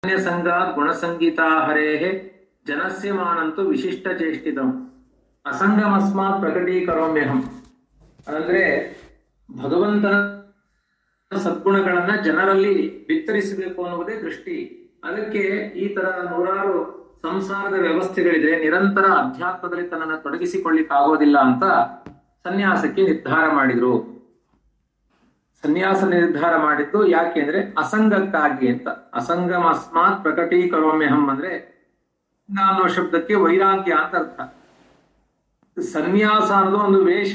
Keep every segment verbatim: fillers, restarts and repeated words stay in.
ಸಂಗಾತ್ ಗುಣಸಂಗೀತಾ ಹರೇಹೇ ಜನಸ್ಯ ಮಾನಂತು ವಿಶಿಷ್ಟ ಚೇಷ್ಟಿತಂ ಅಸಂಗಮಸ್ಮಾತ್ ಪ್ರಕಟೀಕರೋಮ್ಯಹಂ. ಅಂದ್ರೆ ಭಗವಂತನ ಸದ್ಗುಣಗಳನ್ನ ಜನರಲ್ಲಿ ಬಿತ್ತರಿಸಬೇಕು ಅನ್ನುವುದೇ ದೃಷ್ಟಿ. ಅದಕ್ಕೆ ಈ ತರ ನೂರಾರು ಸಂಸಾರದ ವ್ಯವಸ್ಥೆಗಳಿದೆ, ನಿರಂತರ ಅಧ್ಯಾತ್ಮದಲ್ಲಿ ತನ್ನನ್ನು ತೊಡಗಿಸಿಕೊಳ್ಳಿಕ್ಕಾಗೋದಿಲ್ಲ ಅಂತ ಸನ್ಯಾಸಕ್ಕೆ ನಿರ್ಧಾರ ಮಾಡಿದ್ರು. ಸನ್ಯಾಸ ನಿರ್ಧಾರ ಮಾಡಿದ್ದು ಯಾಕೆಂದ್ರೆ ಅಸಂಗಕ್ಕಾಗಿ ಅಂತ. ಅಸಂಗಮಸ್ಮಾತ್ ಪ್ರಕಟೀಕರೋಮ್ಯಹಂ ಅಂದ್ರೆ ಅನ್ನೋ ಶಬ್ದಕ್ಕೆ ವೈರಾಗ್ಯ ಅಂತ ಅರ್ಥ. ಸನ್ಯಾಸ ಅನ್ನೋದು ಒಂದು ವೇಷ.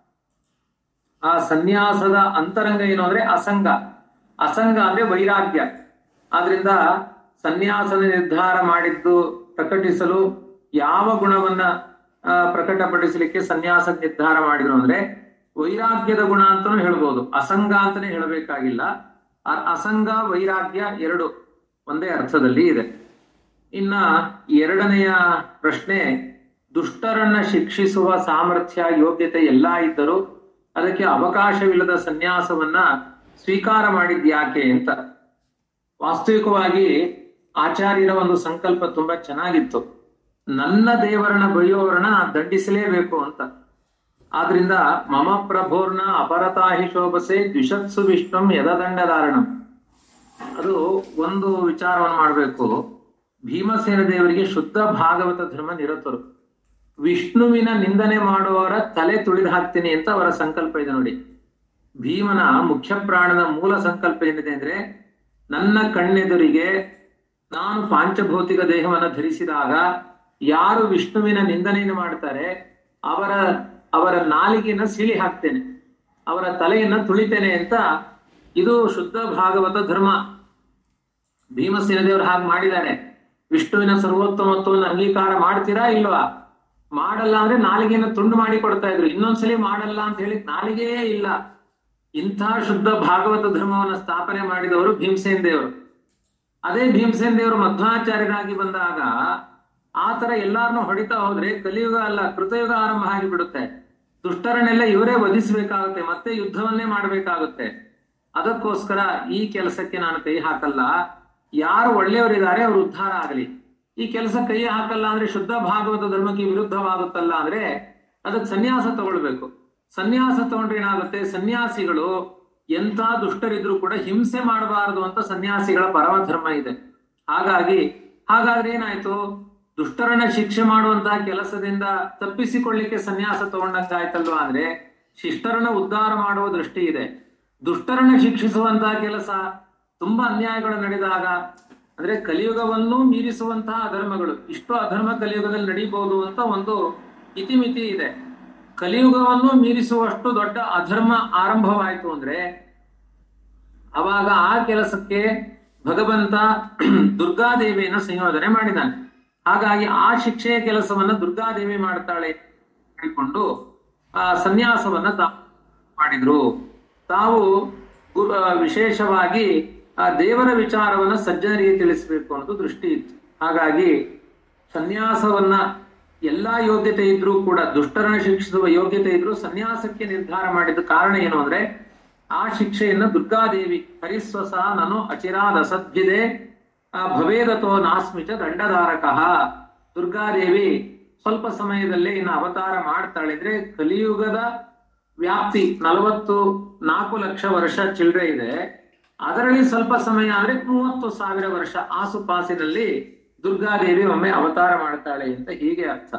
ಆ ಸನ್ಯಾಸದ ಅಂತರಂಗ ಏನು ಅಂದ್ರೆ ಅಸಂಗ. ಅಸಂಗ ಅಂದ್ರೆ ವೈರಾಗ್ಯ. ಆದ್ರಿಂದ ಸನ್ಯಾಸದ ನಿರ್ಧಾರ ಮಾಡಿದ್ದು ಪ್ರಕಟಿಸಲು ಯಾವ ಗುಣವನ್ನ ಪ್ರಕಟಪಡಿಸಲಿಕ್ಕೆ ಸನ್ಯಾಸ ನಿರ್ಧಾರ ಮಾಡಿದ್ರು ಅಂದ್ರೆ ವೈರಾಗ್ಯದ ಗುಣ ಅಂತಾನು ಹೇಳ್ಬೋದು, ಅಸಂಗ ಅಂತಾನೆ ಹೇಳಬೇಕಾಗಿಲ್ಲ. ಅಸಂಗ ವೈರಾಗ್ಯ ಎರಡು ಒಂದೇ ಅರ್ಥದಲ್ಲಿ ಇದೆ. ಇನ್ನ ಎರಡನೆಯ ಪ್ರಶ್ನೆ, ದುಷ್ಟರನ್ನ ಶಿಕ್ಷಿಸುವ ಸಾಮರ್ಥ್ಯ ಯೋಗ್ಯತೆ ಎಲ್ಲಾ ಇದ್ದರೂ ಅದಕ್ಕೆ ಅವಕಾಶವಿಲ್ಲದ ಸನ್ಯಾಸವನ್ನ ಸ್ವೀಕಾರ ಮಾಡಿದ್ಯಾಕೆ ಅಂತ. ವಾಸ್ತವಿಕವಾಗಿ ಆಚಾರ್ಯರ ಒಂದು ಸಂಕಲ್ಪ ತುಂಬಾ ಚೆನ್ನಾಗಿತ್ತು. ನನ್ನ ದೇವರನ್ನ ಬೈಯೋವರನ್ನ ದಂಡಿಸಲೇಬೇಕು ಅಂತ. ಆದ್ರಿಂದ ಮಮ ಪ್ರಭೋರ್ನ ಅಪರತಾಹಿ ಶೋಭಸೆ ದ್ವಿಷತ್ಸು ವಿಷ್ಣುಂ ಯದದಂಡಧಾರಣಂ. ಅದು ಒಂದು ವಿಚಾರವನ್ನು ಮಾಡಬೇಕು. ಭೀಮಸೇನ ದೇವರಿಗೆ ಶುದ್ಧ ಭಾಗವತ ಧರ್ಮ ನಿರತರು. ವಿಷ್ಣುವಿನ ನಿಂದನೆ ಮಾಡುವವರ ತಲೆ ತುಳಿದು ಹಾಕ್ತೀನಿ ಅಂತ ಅವರ ಸಂಕಲ್ಪ ಇದೆ ನೋಡಿ. ಭೀಮನ ಮುಖ್ಯ ಪ್ರಾಣದ ಮೂಲ ಸಂಕಲ್ಪ ಏನಿದೆ ಅಂದ್ರೆ, ನನ್ನ ಕಣ್ಣೆದುರಿಗೆ ನಾನು ಪಾಂಚಭೌತಿಕ ದೇಹವನ್ನು ಧರಿಸಿದಾಗ ಯಾರು ವಿಷ್ಣುವಿನ ನಿಂದನೆಯನ್ನು ಮಾಡ್ತಾರೆ ಅವರ ಅವರ ನಾಲಿಗೆಯನ್ನ ಸಿಳಿ ಹಾಕ್ತೇನೆ, ಅವರ ತಲೆಯನ್ನ ತುಳಿತೇನೆ ಅಂತ. ಇದು ಶುದ್ಧ ಭಾಗವತ ಧರ್ಮ. ಭೀಮಸೇನ ದೇವರು ಹಾಗೆ ಮಾಡಿದ್ದಾರೆ. ವಿಷ್ಣುವಿನ ಸರ್ವೋತ್ತಮತ್ವವನ್ನು ಅಂಗೀಕಾರ ಮಾಡ್ತೀರಾ ಇಲ್ವಾ? ಮಾಡಲ್ಲ ಅಂದ್ರೆ ನಾಲಿಗೆಯನ್ನು ತುಂಡು ಮಾಡಿ ಕೊಡ್ತಾ ಇದ್ರು. ಇನ್ನೊಂದ್ಸಲಿ ಮಾಡಲ್ಲ ಅಂತ ಹೇಳಿ ನಾಲಿಗೆಯೇ ಇಲ್ಲ. ಇಂಥ ಶುದ್ಧ ಭಾಗವತ ಧರ್ಮವನ್ನು ಸ್ಥಾಪನೆ ಮಾಡಿದವರು ಭೀಮಸೇನ ದೇವರು. ಅದೇ ಭೀಮಸೇನ ದೇವರು ಮಧ್ವಾಚಾರ್ಯರಾಗಿ ಬಂದಾಗ ಆ ತರ ಎಲ್ಲಾರನ್ನೂ ಹೊಡಿತಾ ಹೋದ್ರೆ ಕಲಿಯುಗ ಅಲ್ಲ ಕೃತಯುಗ ಆರಂಭ ಆಗಿಬಿಡುತ್ತೆ. ದುಷ್ಟರನ್ನೆಲ್ಲ ಇವರೇ ವಧಿಸಬೇಕಾಗುತ್ತೆ, ಮತ್ತೆ ಯುದ್ಧವನ್ನೇ ಮಾಡಬೇಕಾಗುತ್ತೆ. ಅದಕ್ಕೋಸ್ಕರ ಈ ಕೆಲಸಕ್ಕೆ ನಾನು ಕೈ ಹಾಕಲ್ಲ. ಯಾರು ಒಳ್ಳೆಯವರಿದ್ದಾರೆ ಅವರು ಉದ್ಧಾರ ಆಗಲಿ. ಈ ಕೆಲಸ ಕೈ ಹಾಕಲ್ಲ ಅಂದ್ರೆ ಶುದ್ಧ ಭಾಗವತ ಧರ್ಮಕ್ಕೆ ವಿರುದ್ಧವಾಗುತ್ತಲ್ಲ ಅಂದ್ರೆ ಅದಕ್ಕೆ ಸನ್ಯಾಸ ತಗೊಳ್ಬೇಕು. ಸನ್ಯಾಸ ತಗೊಂಡ್ರೆ ಏನಾಗುತ್ತೆ, ಸನ್ಯಾಸಿಗಳು ಎಂಥ ದುಷ್ಟರಿದ್ರು ಕೂಡ ಹಿಂಸೆ ಮಾಡಬಾರದು ಅಂತ ಸನ್ಯಾಸಿಗಳ ಪರಮ ಧರ್ಮ ಇದೆ. ಹಾಗಾಗಿ ಹಾಗಾದ್ರೆ ಏನಾಯ್ತು, ದುಷ್ಟರನ್ನ ಶಿಕ್ಷೆ ಮಾಡುವಂತಹ ಕೆಲಸದಿಂದ ತಪ್ಪಿಸಿಕೊಳ್ಳಿಕ್ಕೆ ಸನ್ಯಾಸ ತಗೊಂಡಂಗಾಯ್ತಲ್ವಾ ಅಂದ್ರೆ ಶಿಷ್ಟರನ್ನ ಉದ್ಧಾರ ಮಾಡುವ ದೃಷ್ಟಿ ಇದೆ. ದುಷ್ಟರನ್ನ ಶಿಕ್ಷಿಸುವಂತಹ ಕೆಲಸ, ತುಂಬಾ ಅನ್ಯಾಯಗಳು ನಡೆದಾಗ ಅಂದ್ರೆ ಕಲಿಯುಗವನ್ನು ಮೀರಿಸುವಂತಹ ಅಧರ್ಮಗಳು, ಇಷ್ಟು ಅಧರ್ಮ ಕಲಿಯುಗದಲ್ಲಿ ನಡೀಬಹುದು ಅಂತ ಒಂದು ಇತಿಮಿತಿ ಇದೆ. ಕಲಿಯುಗವನ್ನು ಮೀರಿಸುವಷ್ಟು ದೊಡ್ಡ ಅಧರ್ಮ ಆರಂಭವಾಯಿತು ಅಂದ್ರೆ ಅವಾಗ ಆ ಕೆಲಸಕ್ಕೆ ಭಗವಂತ ದುರ್ಗಾದೇವಿಯನ್ನ ಸಂಯೋಜನೆ ಮಾಡಿದ್ದಾನೆ. ಹಾಗಾಗಿ ಆ ಶಿಕ್ಷೆಯ ಕೆಲಸವನ್ನ ದುರ್ಗಾದೇವಿ ಮಾಡ್ತಾಳೆ ಹೇಳಿಕೊಂಡು ಆ ಸನ್ಯಾಸವನ್ನ ತಾವು ಮಾಡಿದ್ರು. ತಾವು ವಿಶೇಷವಾಗಿ ಆ ದೇವರ ವಿಚಾರವನ್ನ ಸಜ್ಜನರಿಗೆ ತಿಳಿಸಬೇಕು ಅನ್ನೋದು ದೃಷ್ಟಿ ಇತ್ತು. ಹಾಗಾಗಿ ಸನ್ಯಾಸವನ್ನ ಎಲ್ಲಾ ಯೋಗ್ಯತೆ ಇದ್ರೂ ಕೂಡ, ದುಷ್ಟರನ್ನ ಶಿಕ್ಷಿಸುವ ಯೋಗ್ಯತೆ ಇದ್ರೂ ಸನ್ಯಾಸಕ್ಕೆ ನಿರ್ಧಾರ ಮಾಡಿದ ಕಾರಣ ಏನು ಅಂದ್ರೆ ಆ ಶಿಕ್ಷೆಯನ್ನ ದುರ್ಗಾದೇವಿ ಹರಿಸ್ವಸ ನಾನು ಅಚಿರಾದ ಅಸದ್ಭಿದೆ ಭವೇದತೋ ನಾಸ್ಮಿಚ ದಂಡಧಾರಕಃ. ದುರ್ಗಾದೇವಿ ಸ್ವಲ್ಪ ಸಮಯದಲ್ಲೇ ಇನ್ನು ಅವತಾರ ಮಾಡ್ತಾಳೆ. ಅಂದ್ರೆ ಕಲಿಯುಗದ ವ್ಯಾಪ್ತಿ ನಲವತ್ತು ನಾಲ್ಕು ಲಕ್ಷ ವರ್ಷ ಚಿಲ್ಲರೆ ಇದೆ. ಅದರಲ್ಲಿ ಸ್ವಲ್ಪ ಸಮಯ ಅಂದ್ರೆ ಮೂವತ್ತು ಸಾವಿರ ವರ್ಷ ಆಸುಪಾಸಿನಲ್ಲಿ ದುರ್ಗಾದೇವಿ ಒಮ್ಮೆ ಅವತಾರ ಮಾಡ್ತಾಳೆ ಅಂತ ಹೀಗೆ ಅರ್ಥ.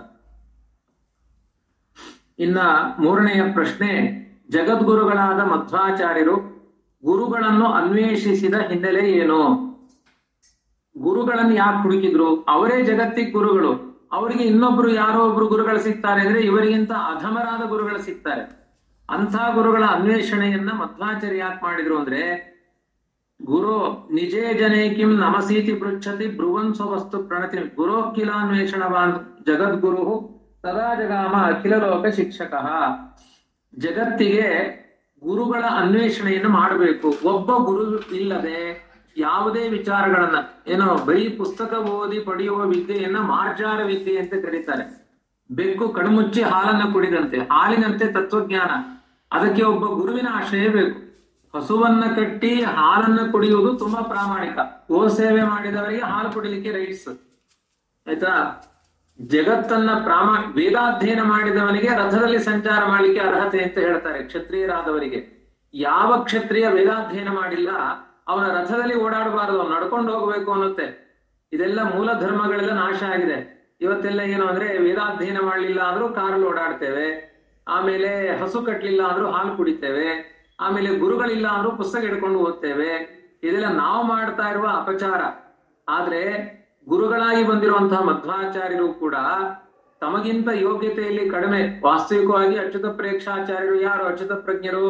ಇನ್ನ ಮೂರನೆಯ ಪ್ರಶ್ನೆ, ಜಗದ್ಗುರುಗಳಾದ ಮಧ್ವಾಚಾರ್ಯರು ಗುರುಗಳನ್ನು ಅನ್ವೇಷಿಸಿದ ಹಿನ್ನೆಲೆ ಏನು? ಗುರುಗಳನ್ನು ಯಾಕೆ ಹುಡುಕಿದ್ರು? ಅವರೇ ಜಗತ್ತಿಗೆ ಗುರುಗಳು. ಅವರಿಗೆ ಇನ್ನೊಬ್ರು ಯಾರೋ ಒಬ್ರು ಗುರುಗಳು ಸಿಗ್ತಾರೆ ಅಂದ್ರೆ ಇವರಿಗಿಂತ ಅಧಮರಾದ ಗುರುಗಳು ಸಿಗ್ತಾರೆ. ಅಂಥ ಗುರುಗಳ ಅನ್ವೇಷಣೆಯನ್ನ ಮಧ್ವಾಚಾರ್ಯ ಯಾಕೆ ಮಾಡಿದ್ರು ಅಂದ್ರೆ, ಗುರು ನಿಜೇ ಜನೇ ಕಿಂ ನಮಸೀತಿ ಪೃಚ್ಛತಿ ಬ್ರುವನ್ ಸ್ವವಸ್ತು ಪ್ರಣತಿ ಗುರೋ ಕಿಲಾನ್ವೇಷಣವಾನ್ ಜಗದ್ಗುರು ಸದಾ ಜಗಾಮ ಅಖಿಲ ಲೋಕ ಶಿಕ್ಷಕ. ಜಗತ್ತಿಗೆ ಗುರುಗಳ ಅನ್ವೇಷಣೆಯನ್ನು ಮಾಡಬೇಕು. ಒಬ್ಬ ಗುರು ಇಲ್ಲದೆ ಯಾವುದೇ ವಿಚಾರಗಳನ್ನ, ಏನೋ ಬರೀ ಪುಸ್ತಕ ಓದಿ ಪಡೆಯುವ ವಿದ್ಯೆಯನ್ನ ಮಾರ್ಜಾರ ವಿದ್ಯೆ ಅಂತ ಕರೀತಾರೆ. ಬೆಕ್ಕು ಕಣ್ಮುಚ್ಚಿ ಹಾಲನ್ನ ಕುಡಿದಂತೆ, ಹಾಲಿನಂತೆ ತತ್ವಜ್ಞಾನ. ಅದಕ್ಕೆ ಒಬ್ಬ ಗುರುವಿನ ಆಶ್ರಯ ಬೇಕು. ಹಸುವನ್ನ ಕಟ್ಟಿ ಹಾಲನ್ನ ಕುಡಿಯುವುದು ತುಂಬಾ ಪ್ರಾಮಾಣಿಕ. ಗೋ ಸೇವೆ ಮಾಡಿದವರಿಗೆ ಹಾಲು ಕುಡಿಲಿಕ್ಕೆ ರೈಟ್ಸ್, ಆಯ್ತಾ. ಜಗತ್ತನ್ನ ಪ್ರಾಮಾ ವೇದಾಧ್ಯಯನ ಮಾಡಿದವನಿಗೆ ರಥದಲ್ಲಿ ಸಂಚಾರ ಮಾಡಲಿಕ್ಕೆ ಅರ್ಹತೆ ಅಂತ ಹೇಳ್ತಾರೆ ಕ್ಷತ್ರಿಯರಾದವರಿಗೆ. ಯಾವ ಕ್ಷತ್ರಿಯ ವೇದಾಧ್ಯಯನ ಮಾಡಿಲ್ಲ ಅವನ ರಥದಲ್ಲಿ ಓಡಾಡಬಾರದು, ಅವನು ನಡ್ಕೊಂಡು ಹೋಗ್ಬೇಕು ಅನ್ನುತ್ತೆ. ಇದೆಲ್ಲ ಮೂಲ ಧರ್ಮಗಳೆಲ್ಲ ನಾಶ ಆಗಿದೆ. ಇವತ್ತೆಲ್ಲ ಏನು ಅಂದ್ರೆ ವೇದಾಧ್ಯಯನ ಮಾಡಲಿಲ್ಲ ಆದ್ರೂ ಕಾರಲ್ಲಿ ಓಡಾಡ್ತೇವೆ, ಆಮೇಲೆ ಹಸು ಕಟ್ಲಿಲ್ಲ ಆದ್ರೂ ಹಾಲು ಕುಡಿತೇವೆ, ಆಮೇಲೆ ಗುರುಗಳಿಲ್ಲ ಅಂದ್ರೂ ಪುಸ್ತಕ ಹಿಡ್ಕೊಂಡು ಓದ್ತೇವೆ. ಇದೆಲ್ಲ ನಾವು ಮಾಡ್ತಾ ಇರುವ ಅಪಚಾರ. ಆದ್ರೆ ಗುರುಗಳಾಗಿ ಬಂದಿರುವಂತಹ ಮಧ್ವಾಚಾರ್ಯರು ಕೂಡ ತಮಗಿಂತ ಯೋಗ್ಯತೆಯಲ್ಲಿ ಕಡಿಮೆ. ವಾಸ್ತವಿಕವಾಗಿ ಅಚ್ಯುತ ಪ್ರೇಕ್ಷಾಚಾರ್ಯರು ಯಾರು? ಅಚ್ಯುತ ಪ್ರಜ್ಞರು.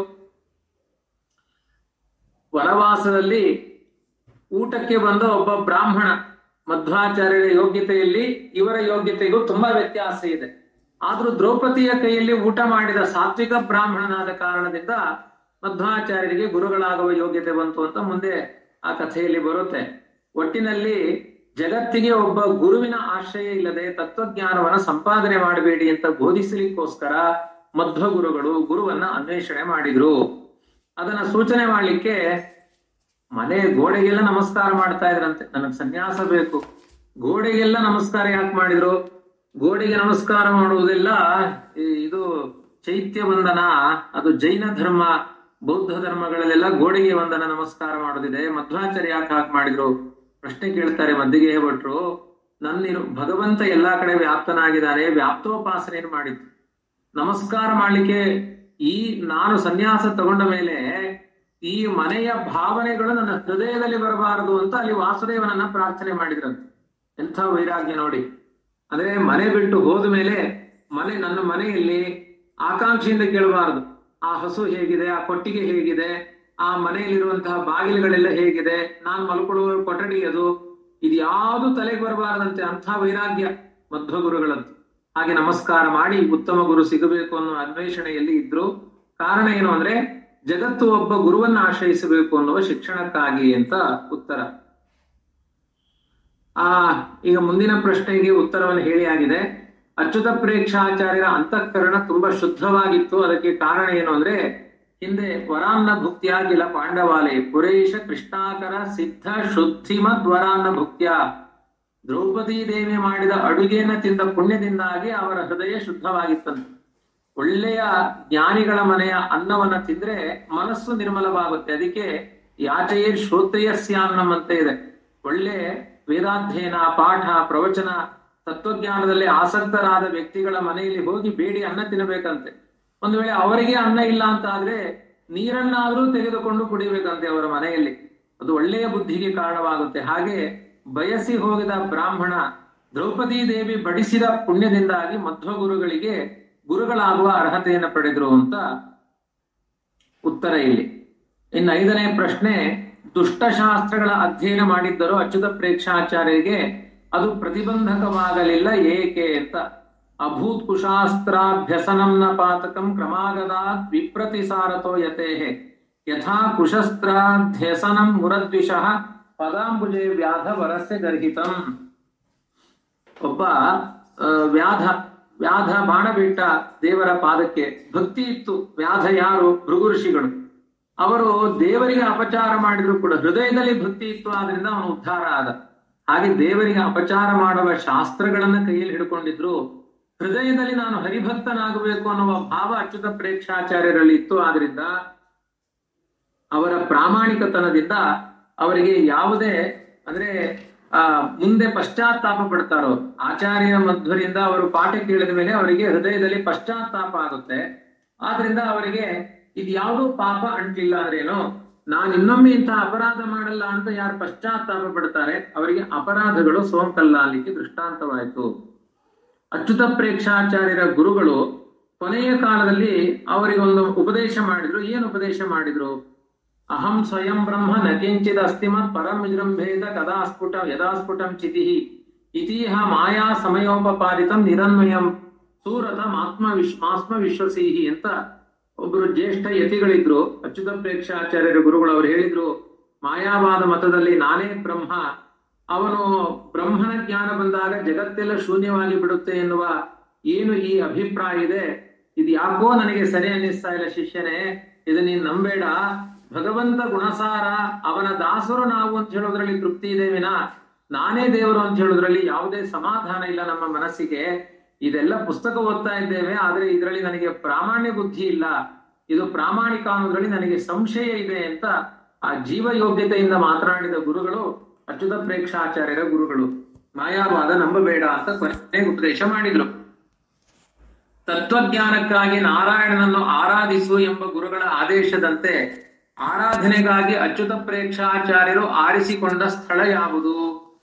ವನವಾಸದಲ್ಲಿ ಊಟಕ್ಕೆ ಬಂದ ಒಬ್ಬ ಬ್ರಾಹ್ಮಣ ಮಧ್ವಾಚಾರ್ಯರ ಯೋಗ್ಯತೆಯಲ್ಲಿ ಇವರ ಯೋಗ್ಯತೆಗೂ ತುಂಬಾ ವ್ಯತ್ಯಾಸ ಇದೆ. ಆದ್ರೂ ದ್ರೌಪದಿಯ ಕೈಯಲ್ಲಿ ಊಟ ಮಾಡಿದ ಸಾತ್ವಿಕ ಬ್ರಾಹ್ಮಣನಾದ ಕಾರಣದಿಂದ ಮಧ್ವಾಚಾರ್ಯರಿಗೆ ಗುರುಗಳಾಗುವ ಯೋಗ್ಯತೆ ಬಂತು ಅಂತ ಮುಂದೆ ಆ ಕಥೆಯಲ್ಲಿ ಬರುತ್ತೆ. ಒಟ್ಟಿನಲ್ಲಿ ಜಗತ್ತಿಗೆ ಒಬ್ಬ ಗುರುವಿನ ಆಶ್ರಯ ಇಲ್ಲದೆ ತತ್ವಜ್ಞಾನವನ್ನ ಸಂಪಾದನೆ ಮಾಡಬೇಡಿ ಅಂತ ಬೋಧಿಸಲಿಕ್ಕೋಸ್ಕರ ಮಧ್ವ ಗುರುಗಳು ಗುರುವನ್ನ ಅನ್ವೇಷಣೆ ಮಾಡಿದ್ರು. ಅದನ್ನ ಸೂಚನೆ ಮಾಡ್ಲಿಕ್ಕೆ ಮನೆ ಗೋಡೆಗೆಲ್ಲ ನಮಸ್ಕಾರ ಮಾಡ್ತಾ ಇದ್ರಂತೆ. ನನಗ್ ಸನ್ಯಾಸ ಬೇಕು. ಗೋಡೆಗೆಲ್ಲ ನಮಸ್ಕಾರ ಯಾಕೆ ಮಾಡಿದ್ರು? ಗೋಡೆಗೆ ನಮಸ್ಕಾರ ಮಾಡುವುದೆಲ್ಲ ಇದು ಚೈತ್ಯ ವಂದನ, ಅದು ಜೈನ ಧರ್ಮ, ಬೌದ್ಧ ಧರ್ಮಗಳಲ್ಲೆಲ್ಲ ಗೋಡೆಗೆ ವಂದನ ನಮಸ್ಕಾರ ಮಾಡೋದಿದೆ. ಮಧ್ವಾಚಾರ್ಯ ಯಾಕೆ ಹಾಕಿ ಮಾಡಿದ್ರು? ಪ್ರಶ್ನೆ ಕೇಳ್ತಾರೆ ಮದ್ದಿಗೆ ಭಟ್ರು. ನನ್ನಿರು ಭಗವಂತ ಎಲ್ಲಾ ಕಡೆ ವ್ಯಾಪ್ತನಾಗಿದ್ದಾನೆ, ವ್ಯಾಪ್ತೋಪಾಸನೆಯನ್ನು ಮಾಡಿದ್ದು. ನಮಸ್ಕಾರ ಮಾಡ್ಲಿಕ್ಕೆ ಈ ನಾನು ಸನ್ಯಾಸ ತಗೊಂಡ ಮೇಲೆ ಈ ಮನೆಯ ಭಾವನೆಗಳು ನನ್ನ ಹೃದಯದಲ್ಲಿ ಬರಬಾರದು ಅಂತ ಅಲ್ಲಿ ವಾಸುದೇವನನ್ನ ಪ್ರಾರ್ಥನೆ ಮಾಡಿದ್ರಂತೆ. ಎಂಥ ವೈರಾಗ್ಯ ನೋಡಿ. ಅಂದ್ರೆ ಮನೆ ಬಿಟ್ಟು ಹೋದ ಮೇಲೆ ಮನೆ ನನ್ನ ಮನೆಯಲ್ಲಿ ಆಕಾಂಕ್ಷೆಯಿಂದ ಕೇಳಬಾರದು. ಆ ಹಸು ಹೇಗಿದೆ, ಆ ಕೊಟ್ಟಿಗೆ ಹೇಗಿದೆ, ಆ ಮನೆಯಲ್ಲಿರುವಂತಹ ಬಾಗಿಲುಗಳೆಲ್ಲ ಹೇಗಿದೆ, ನಾನ್ ಮಲ್ಕೊಳ್ಳುವ ಕೊಠಡಿ ಅದು, ಇದು ಯಾವುದು ತಲೆಗೆ ಬರಬಾರದಂತೆ. ಅಂಥ ವೈರಾಗ್ಯ ಮಧ್ವ ಗುರುಗಳದ್ದು. ಹಾಗೆ ನಮಸ್ಕಾರ ಮಾಡಿ ಉತ್ತಮ ಗುರು ಸಿಗಬೇಕು ಅನ್ನೋ ಅನ್ವೇಷಣೆಯಲ್ಲಿ ಇದ್ರು. ಕಾರಣ ಏನು ಅಂದ್ರೆ ಜಗತ್ತು ಒಬ್ಬ ಗುರುವನ್ನ ಆಶ್ರಯಿಸಬೇಕು ಅನ್ನುವ ಶಿಕ್ಷಣಕ್ಕಾಗಿ ಅಂತ ಉತ್ತರ. ಆ ಈಗ ಮುಂದಿನ ಪ್ರಶ್ನೆಗೆ ಉತ್ತರವನ್ನು ಹೇಳಿ ಆಗಿದೆ. ಅಚ್ಯುತ ಪ್ರೇಕ್ಷಾಚಾರ್ಯರ ಅಂತಃಕರಣ ತುಂಬಾ ಶುದ್ಧವಾಗಿತ್ತು. ಅದಕ್ಕೆ ಕಾರಣ ಏನು ಅಂದ್ರೆ ಹಿಂದೆ ವರಾನ್ನ ಭುಕ್ತಿಯಾಗಿಲ್ಲ ಪಾಂಡವಾಲಯ ಪುರೇಶ ಕೃಷ್ಣಾಕರ ಸಿದ್ಧ ಶುದ್ಧಿಮದ್ ವರಾನ್ನ ಭುಕ್ತಿಯ. ದ್ರೌಪದಿ ದೇವಿ ಮಾಡಿದ ಅಡುಗೆಯನ್ನು ತಿಂದ ಪುಣ್ಯದಿಂದಾಗಿ ಅವರ ಹೃದಯ ಶುದ್ಧವಾಗಿತ್ತಂತೆ. ಒಳ್ಳೆಯ ಜ್ಞಾನಿಗಳ ಮನೆಯ ಅನ್ನವನ್ನ ತಿಂದ್ರೆ ಮನಸ್ಸು ನಿರ್ಮಲವಾಗುತ್ತೆ. ಅದಕ್ಕೆ ಯಾಚೆಯೇ ಶ್ರೋತ್ರಿಯಸ್ಯಾನ್ನಂ ಅಂತ ಇದೆ. ಒಳ್ಳೆ ವೇದಾಧ್ಯಯನ, ಪಾಠ, ಪ್ರವಚನ, ತತ್ವಜ್ಞಾನದಲ್ಲಿ ಆಸಕ್ತರಾದ ವ್ಯಕ್ತಿಗಳ ಮನೆಯಲ್ಲಿ ಹೋಗಿ ಬೇಡಿ ಅನ್ನ ತಿನ್ನಬೇಕಂತೆ. ಒಂದು ವೇಳೆ ಅವರಿಗೆ ಅನ್ನ ಇಲ್ಲ ಅಂತ ಆದ್ರೆ ನೀರನ್ನಾದ್ರೂ ತೆಗೆದುಕೊಂಡು ಕುಡಿಬೇಕಂತೆ ಅವರ ಮನೆಯಲ್ಲಿ. ಅದು ಒಳ್ಳೆಯ ಬುದ್ಧಿಗೆ ಕಾರಣವಾಗುತ್ತೆ. ಹಾಗೆ ಬಯಸಿ ಹೋಗಿದ ಬ್ರಾಹ್ಮಣ ದ್ರೌಪದಿ ದೇವಿ ಬಡಿಸಿದ ಪುಣ್ಯದಿಂದಾಗಿ ಮಧ್ವ ಗುರುಗಳಿಗೆ ಗುರುಗಳಾಗುವ ಅರ್ಹತೆಯನ್ನು ಪಡೆದ್ರು ಅಂತ ಉತ್ತರ ಇಲ್ಲಿ. ಇನ್ನು ಐದನೇ ಪ್ರಶ್ನೆ, ದುಷ್ಟಶಾಸ್ತ್ರಗಳ ಅಧ್ಯಯನ ಮಾಡಿದ್ದರೂ ಅಚ್ಯುತ ಪ್ರೇಕ್ಷಾಚಾರ್ಯರಿಗೆ ಅದು ಪ್ರತಿಬಂಧಕವಾಗಲಿಲ್ಲ ಏಕೆ ಅಂತ. ಅಭೂತ್ ಕುಶಾಸ್ತ್ರಾಭ್ಯಸನಂ ನ ಪಾತಕಂ ಕ್ರಮಾಗದಾತ್ ವಿಪ್ರತಿಸಾರತೋ ಯತೇಹೆ ಯಥಾ ಕುಶಸ್ತ್ರಾಧ್ಯಸನಂ ಮುರದ್ವಿಷಃ ಪದಾಂಬುಜೆ ವ್ಯಾಧ ವರಸ್ಯ ಗರ್ಹಿತಂ. ಒಬ್ಬ ವ್ಯಾಧ ವ್ಯಾಧ ಬಾಣ ಬಿಟ್ಟ ದೇವರ ಪಾದಕ್ಕೆ. ಭಕ್ತಿ ಇತ್ತು. ವ್ಯಾಧ ಯಾರು? ಭೃಗು ಋಷಿಗಳು. ಅವರು ದೇವರಿಗೆ ಅಪಚಾರ ಮಾಡಿದ್ರು ಕೂಡ ಹೃದಯದಲ್ಲಿ ಭಕ್ತಿ ಇತ್ತು, ಆದ್ರಿಂದ ಅವನು ಉದ್ಧಾರ ಆದ. ಹಾಗೆ ದೇವರಿಗೆ ಅಪಚಾರ ಮಾಡುವ ಶಾಸ್ತ್ರಗಳನ್ನ ಕೈಯಲ್ಲಿ ಹಿಡ್ಕೊಂಡಿದ್ರು. ಹೃದಯದಲ್ಲಿ ನಾನು ಹರಿಭಕ್ತನಾಗಬೇಕು ಅನ್ನುವ ಭಾವ ಅಚ್ಯುತ ಪ್ರೇಕ್ಷಾಚಾರ್ಯರಲ್ಲಿ ಇತ್ತು. ಆದ್ರಿಂದ ಅವರ ಪ್ರಾಮಾಣಿಕತನದಿಂದ ಅವರಿಗೆ ಯಾವುದೇ ಅಂದ್ರೆ ಆ ಮುಂದೆ ಪಶ್ಚಾತ್ತಾಪ ಪಡ್ತಾರೋ. ಆಚಾರ್ಯ ಮಧ್ವರಿಂದ ಅವರು ಪಾಠ ಕೇಳಿದ ಮೇಲೆ ಅವರಿಗೆ ಹೃದಯದಲ್ಲಿ ಪಶ್ಚಾತ್ತಾಪ ಆಗುತ್ತೆ. ಆದ್ರಿಂದ ಅವರಿಗೆ ಇದು ಯಾವುದೂ ಪಾಪ ಅಂಟಿಲ್ಲ ಅಂದ್ರೇನು, ನಾನು ಇನ್ನೊಮ್ಮೆ ಇಂತಹ ಅಪರಾಧ ಮಾಡಲ್ಲ ಅಂತ ಯಾರು ಪಶ್ಚಾತ್ತಾಪ ಪಡ್ತಾರೆ ಅವರಿಗೆ ಅಪರಾಧಗಳು ಸೋಂಕಲ್ಲ ಅಲ್ಲಿಗೆ ದೃಷ್ಟಾಂತವಾಯಿತು. ಅಚ್ಯುತ ಪ್ರೇಕ್ಷಾಚಾರ್ಯರ ಗುರುಗಳು ಕೊನೆಯ ಕಾಲದಲ್ಲಿ ಅವರಿಗೊಂದು ಉಪದೇಶ ಮಾಡಿದ್ರು. ಏನು ಉಪದೇಶ ಮಾಡಿದ್ರು? ಅಹಂ ಸ್ವಯಂ ಬ್ರಹ್ಮ ನ ಕಿಂಚಿದ್ ಅಸ್ತಿಮತ್ ಪರಂ ವಿಜೃಂಭೇದ ಕದಾ ಸ್ಫುಟ ಯದಾ ಸ್ಫುಟಂ ಚಿತಿ ಇತೀಹ ಮಾಯಾ ಸಮಯೋಪಪಾದಿತಂ ನಿರನ್ವಯಂ ಸೂರತಂ ಆತ್ಮ ವಿಶ್ ಆತ್ಮ ವಿಶ್ವಸೀಹಿ ಅಂತ ಒಬ್ರು ಜ್ಯೇಷ್ಠ ಯತಿಗಳಿದ್ರು. ಅಚ್ಯುತ ಪ್ರೇಕ್ಷಾಚಾರ್ಯರ ಗುರುಗಳು ಅವರು ಹೇಳಿದ್ರು, ಮಾಯಾವಾದ ಮತದಲ್ಲಿ ನಾನೇ ಬ್ರಹ್ಮ, ಅವನು ಬ್ರಹ್ಮನ ಜ್ಞಾನ ಬಂದಾಗ ಜಗತ್ತೆಲ್ಲ ಶೂನ್ಯವಾಗಿ ಬಿಡುತ್ತೆ ಎನ್ನುವ ಏನು ಈ ಅಭಿಪ್ರಾಯ ಇದೆ, ಇದು ಯಾಕೋ ನನಗೆ ಸರಿ ಅನ್ನಿಸ್ತಾ ಇಲ್ಲ ಶಿಷ್ಯನೇ, ಇದು ನೀನ್ ನಂಬೇಡ. ಭಗವಂತ ಗುಣಸಾರ, ಅವನ ದಾಸರು ನಾವು ಅಂತ ಹೇಳೋದ್ರಲ್ಲಿ ತೃಪ್ತಿ ಇದೆ ವಿನ ನಾನೇ ದೇವರು ಅಂತ ಹೇಳೋದ್ರಲ್ಲಿ ಯಾವುದೇ ಸಮಾಧಾನ ಇಲ್ಲ ನಮ್ಮ ಮನಸ್ಸಿಗೆ. ಇದೆಲ್ಲ ಪುಸ್ತಕ ಓದ್ತಾ ಇದ್ದೇವೆ, ಆದ್ರೆ ಇದರಲ್ಲಿ ನನಗೆ ಪ್ರಾಮಾಣ್ಯ ಬುದ್ಧಿ ಇಲ್ಲ, ಇದು ಪ್ರಾಮಾಣಿಕ ಅನ್ನೋದ್ರಲ್ಲಿ ನನಗೆ ಸಂಶಯ ಇದೆ ಅಂತ ಆ ಜೀವ ಯೋಗ್ಯತೆಯಿಂದ ಮಾತನಾಡಿದ ಗುರುಗಳು ಅಚ್ಯುತ ಪ್ರೇಕ್ಷಾಚಾರ್ಯರ ಗುರುಗಳು. ಮಾಯಾವಾದ ನಂಬಬೇಡ ಅಂತ ಕೊನೆಗೆ ಉಪದೇಶ ಮಾಡಿದ್ರು. ತತ್ವಜ್ಞಾನಕ್ಕಾಗಿ ನಾರಾಯಣನನ್ನು ಆರಾಧಿಸು ಎಂಬ ಗುರುಗಳ ಆದೇಶದಂತೆ ಆರಾಧನೆಗಾಗಿ ಅಚ್ಯುತ ಪ್ರೇಕ್ಷಾಚಾರ್ಯರು ಆರಿಸಿಕೊಂಡ ಸ್ಥಳ ಯಾವುದು?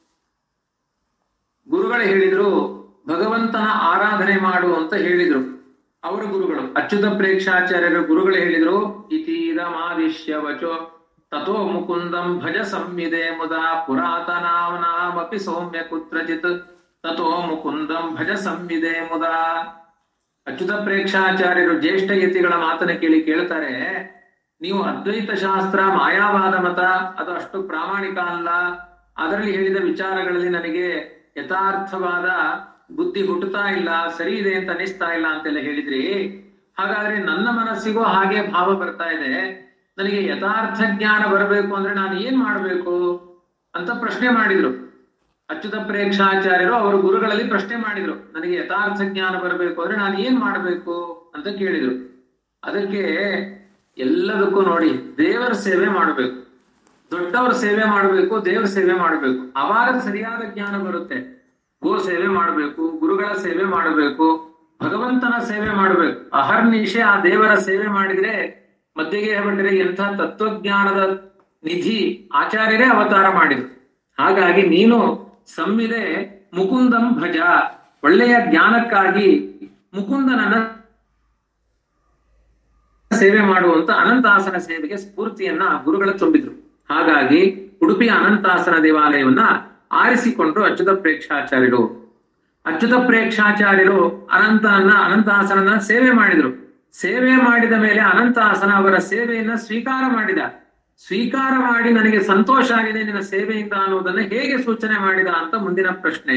ಗುರುಗಳು ಹೇಳಿದ್ರು ಭಗವಂತನ ಆರಾಧನೆ ಮಾಡು ಅಂತ ಹೇಳಿದ್ರು. ಅವರ ಗುರುಗಳು ಅಚ್ಯುತ ಪ್ರೇಕ್ಷಾಚಾರ್ಯರ ಗುರುಗಳು ಹೇಳಿದ್ರು, ಇತೀರಮಾದಿಶ್ಯ ವಚೋ ತಥೋ ಮುಕುಂದಂ ಭಜ ಸಂವಿದೆ ಮುದ ಪುರಾತನಾಮಪಿ ಸೌಮ್ಯ ಕುತ್ರಚಿತ್ ತಥೋ ಮುಕುಂದಂ ಭಜ ಸಂವಿದೆ ಮುದ. ಅಚ್ಯುತ ಪ್ರೇಕ್ಷಾಚಾರ್ಯರು ಜ್ಯೇಷ್ಠ ಯತಿಗಳ ಮಾತನ್ನು ಕೇಳಿ ಕೇಳ್ತಾರೆ, ನೀವು ಅದ್ವೈತ ಶಾಸ್ತ್ರ ಮಾಯಾವಾದ ಮತ ಅದು ಅಷ್ಟು ಪ್ರಾಮಾಣಿಕ ಅಲ್ಲ, ಅದರಲ್ಲಿ ಹೇಳಿದ ವಿಚಾರಗಳಲ್ಲಿ ನನಗೆ ಯಥಾರ್ಥವಾದ ಬುದ್ಧಿ ಹುಟ್ಟುತ್ತಾ ಇಲ್ಲ, ಸರಿ ಇದೆ ಅಂತ ಅನಿಸ್ತಾ ಇಲ್ಲ ಅಂತೆಲ್ಲ ಹೇಳಿದ್ರಿ. ಹಾಗಾದ್ರೆ ನನ್ನ ಮನಸ್ಸಿಗೂ ಹಾಗೆ ಭಾವ ಬರ್ತಾ ಇದೆ, ನನಗೆ ಯಥಾರ್ಥ ಜ್ಞಾನ ಬರಬೇಕು ಅಂದ್ರೆ ನಾನು ಏನ್ ಮಾಡ್ಬೇಕು ಅಂತ ಪ್ರಶ್ನೆ ಮಾಡಿದ್ರು. ಅಚ್ಯುತ ಪ್ರೇಕ್ಷಾಚಾರ್ಯರು ಅವರು ಗುರುಗಳಲ್ಲಿ ಪ್ರಶ್ನೆ ಮಾಡಿದ್ರು, ನನಗೆ ಯಥಾರ್ಥ ಜ್ಞಾನ ಬರಬೇಕು ಅಂದ್ರೆ ನಾನು ಏನ್ ಮಾಡ್ಬೇಕು ಅಂತ ಕೇಳಿದ್ರು. ಅದಕ್ಕೆ ಎಲ್ಲದಕ್ಕೂ ನೋಡಿ, ದೇವರ ಸೇವೆ ಮಾಡಬೇಕು, ದೊಡ್ಡವರ ಸೇವೆ ಮಾಡಬೇಕು, ದೇವರ ಸೇವೆ ಮಾಡಬೇಕು, ಅವಾಗ ಸರಿಯಾದ ಜ್ಞಾನ ಬರುತ್ತೆ. ಗೋ ಸೇವೆ ಮಾಡಬೇಕು, ಗುರುಗಳ ಸೇವೆ ಮಾಡಬೇಕು, ಭಗವಂತನ ಸೇವೆ ಮಾಡಬೇಕು. ಅಹರ್ನಿಶೆ ಆ ದೇವರ ಸೇವೆ ಮಾಡಿದ್ರೆ ಮಧ್ಯಗೆ ಭಟ್ಟರೆ ಎಂಥ ತತ್ವಜ್ಞಾನದ ನಿಧಿ ಆಚಾರ್ಯರೇ ಅವತಾರ ಮಾಡಿದ್ರು. ಹಾಗಾಗಿ ನೀನು ಸಂವಿದೆ ಮುಕುಂದಂ ಭಜ, ಒಳ್ಳೆಯ ಜ್ಞಾನಕ್ಕಾಗಿ ಮುಕುಂದನನ್ನ ಸೇವೆ ಮಾಡುವಂತ ಅನಂತಾಸನ ಸೇವೆಗೆ ಸ್ಫೂರ್ತಿಯನ್ನ ಗುರುಗಳು ತುಂಬಿದ್ರು. ಹಾಗಾಗಿ ಉಡುಪಿಯ ಅನಂತಾಸನ ದೇವಾಲಯವನ್ನ ಆರಿಸಿಕೊಂಡ್ರು ಅಚ್ಯುತ ಪ್ರೇಕ್ಷಾಚಾರ್ಯರು. ಅಚ್ಯುತ ಪ್ರೇಕ್ಷಾಚಾರ್ಯರು ಅನಂತನ ಅನಂತಾಸನನ ಸೇವೆ ಮಾಡಿದ್ರು. ಸೇವೆ ಮಾಡಿದ ಮೇಲೆ ಅನಂತಾಸನ ಅವರ ಸೇವೆಯನ್ನ ಸ್ವೀಕಾರ ಮಾಡಿದ. ಸ್ವೀಕಾರ ಮಾಡಿ ನನಗೆ ಸಂತೋಷ ಆಗಿದೆ ನಿನ್ನ ಸೇವೆಯಿಂದ ಅನ್ನೋದನ್ನ ಹೇಗೆ ಸೂಚನೆ ಮಾಡಿದ ಅಂತ ಮುಂದಿನ ಪ್ರಶ್ನೆ.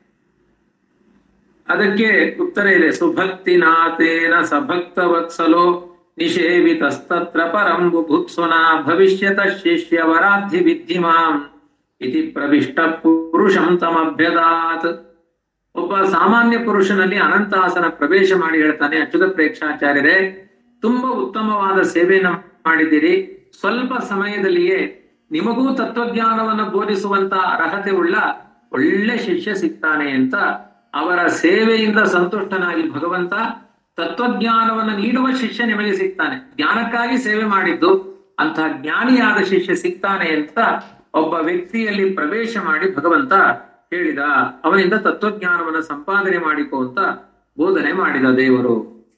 ಅದಕ್ಕೆ ಉತ್ತರ ಇದೆ, ಸುಭಕ್ತಿನಾಥೇನ ಸಭಕ್ತ ವತ್ಸಲೋ ನಿಷೇವಿತಸ್ತತ್ರ ಪರಂ ಬುಭುತ್ಸುನ ಭವಿಷ್ಯತ ಶಿಷ್ಯ ವರಾಧಿ ವಿದ್ಧಿಮಾಂ ಇತಿ ಪ್ರವಿಷ್ಟ ಪುರುಷಂ ತಮಭ್ಯದಾತ್. ಒಬ್ಬ ಸಾಮಾನ್ಯ ಪುರುಷನಲ್ಲಿ ಅನಂತಾಸನ ಪ್ರವೇಶ ಮಾಡಿ ಹೇಳ್ತಾನೆ, ಅಚ್ಯುತ ಪ್ರೇಕ್ಷಾಚಾರ್ಯರೇ, ತುಂಬಾ ಉತ್ತಮವಾದ ಸೇವೆಯನ್ನು ಮಾಡಿದ್ದೀರಿ, ಸ್ವಲ್ಪ ಸಮಯದಲ್ಲಿಯೇ ನಿಮಗೂ ತತ್ವಜ್ಞಾನವನ್ನು ಬೋಧಿಸುವಂತ ಅರ್ಹತೆ ಉಳ್ಳ ಒಳ್ಳೆ ಶಿಷ್ಯ ಸಿಗ್ತಾನೆ ಅಂತ ಅವರ ಸೇವೆಯಿಂದ ಸಂತುಷ್ಟನಾಗಿ ಭಗವಂತ ತತ್ವಜ್ಞಾನವನ್ನು ನೀಡುವ ಶಿಷ್ಯ ನಿಮಗೆ ಸಿಗ್ತಾನೆ, ಜ್ಞಾನಕ್ಕಾಗಿ ಸೇವೆ ಮಾಡಿದ್ದು ಅಂತಹ ಜ್ಞಾನಿಯಾದ ಶಿಷ್ಯ ಸಿಗ್ತಾನೆ ಅಂತ ಒಬ್ಬ ವ್ಯಕ್ತಿಯಲ್ಲಿ ಪ್ರವೇಶ ಮಾಡಿ ಭಗವಂತ ಹೇಳಿದ. ಅವನಿಂದ ತತ್ವಜ್ಞಾನವನ್ನು ಸಂಪಾದನೆ ಮಾಡಿಕೋ ಅಂತ ಬೋಧನೆ ಮಾಡಿದ ದೇವರು.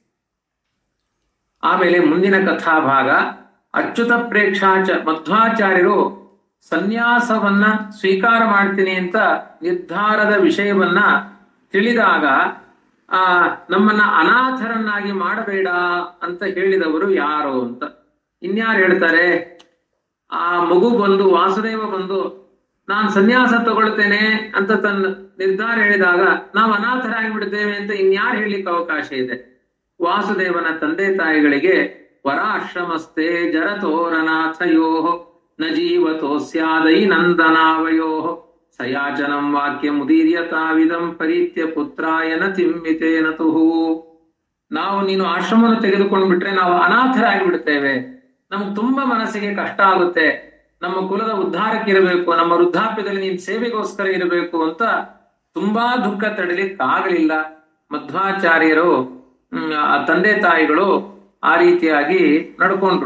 ಆಮೇಲೆ ಮುಂದಿನ ಕಥಾಭಾಗ, ಅಚ್ಯುತ ಪ್ರೇಕ್ಷಾಚ ಮಧ್ವಾಚಾರ್ಯರು ಸನ್ಯಾಸವನ್ನ ಸ್ವೀಕಾರ ಮಾಡ್ತೀನಿ ಅಂತ ನಿರ್ಧಾರದ ವಿಷಯವನ್ನ ತಿಳಿದಾಗ ಆ ನಮ್ಮನ್ನ ಅನಾಥರನ್ನಾಗಿ ಮಾಡಬೇಡ ಅಂತ ಹೇಳಿದವರು ಯಾರು ಅಂತ. ಇನ್ಯಾರು ಹೇಳ್ತಾರೆ, ಆ ಮಗು ಬಂದು ವಾಸುದೇವ ಬಂದು ನಾನ್ ಸನ್ಯಾಸ ತಗೊಳ್ತೇನೆ ಅಂತ ತನ್ನ ನಿರ್ಧಾರ ಹೇಳಿದಾಗ ನಾವು ಅನಾಥರಾಗಿ ಬಿಡ್ತೇವೆ ಅಂತ ಇನ್ಯಾರು ಹೇಳಿಕ್ಕೆ ಅವಕಾಶ ಇದೆ? ವಾಸುದೇವನ ತಂದೆ ತಾಯಿಗಳಿಗೆ ವರಾಶ್ರಮಸ್ತೆ ಜರತೋರನಾಥಯೋ ನ ಜೀವತೋ ಸ್ಯಾದೈ ನಂದನಾವಯೋ ಸಯಾಚನಂ ವಾಕ್ಯ ಮುದೀರ್ಯತಾವಿದಂ ಪರೀತ್ಯ ಪುತ್ರಾಯನ ತಿಮ್ಮಿತೇನ ತುಹು. ನಾವು ನೀನು ಆಶ್ರಮವನ್ನು ತೆಗೆದುಕೊಂಡು ಬಿಟ್ರೆ ನಾವು ಅನಾಥರಾಗಿ ಬಿಡ್ತೇವೆ, ನಮ್ಗೆ ತುಂಬಾ ಮನಸ್ಸಿಗೆ ಕಷ್ಟ ಆಗುತ್ತೆ, ನಮ್ಮ ಕುಲದ ಉದ್ಧಾರಕ್ಕಿರಬೇಕು, ನಮ್ಮ ವೃದ್ಧಾಪ್ಯದಲ್ಲಿ ನೀನ್ ಸೇವೆಗೋಸ್ಕರ ಇರಬೇಕು ಅಂತ ತುಂಬಾ ದುಃಖ ತಡಲಿಕ್ಕಾಗಲಿಲ್ಲ. ಮಧ್ವಾಚಾರ್ಯರು ಆ ತಂದೆ ತಾಯಿಗಳು ಆ ರೀತಿಯಾಗಿ ನಡ್ಕೊಂಡ್ರು.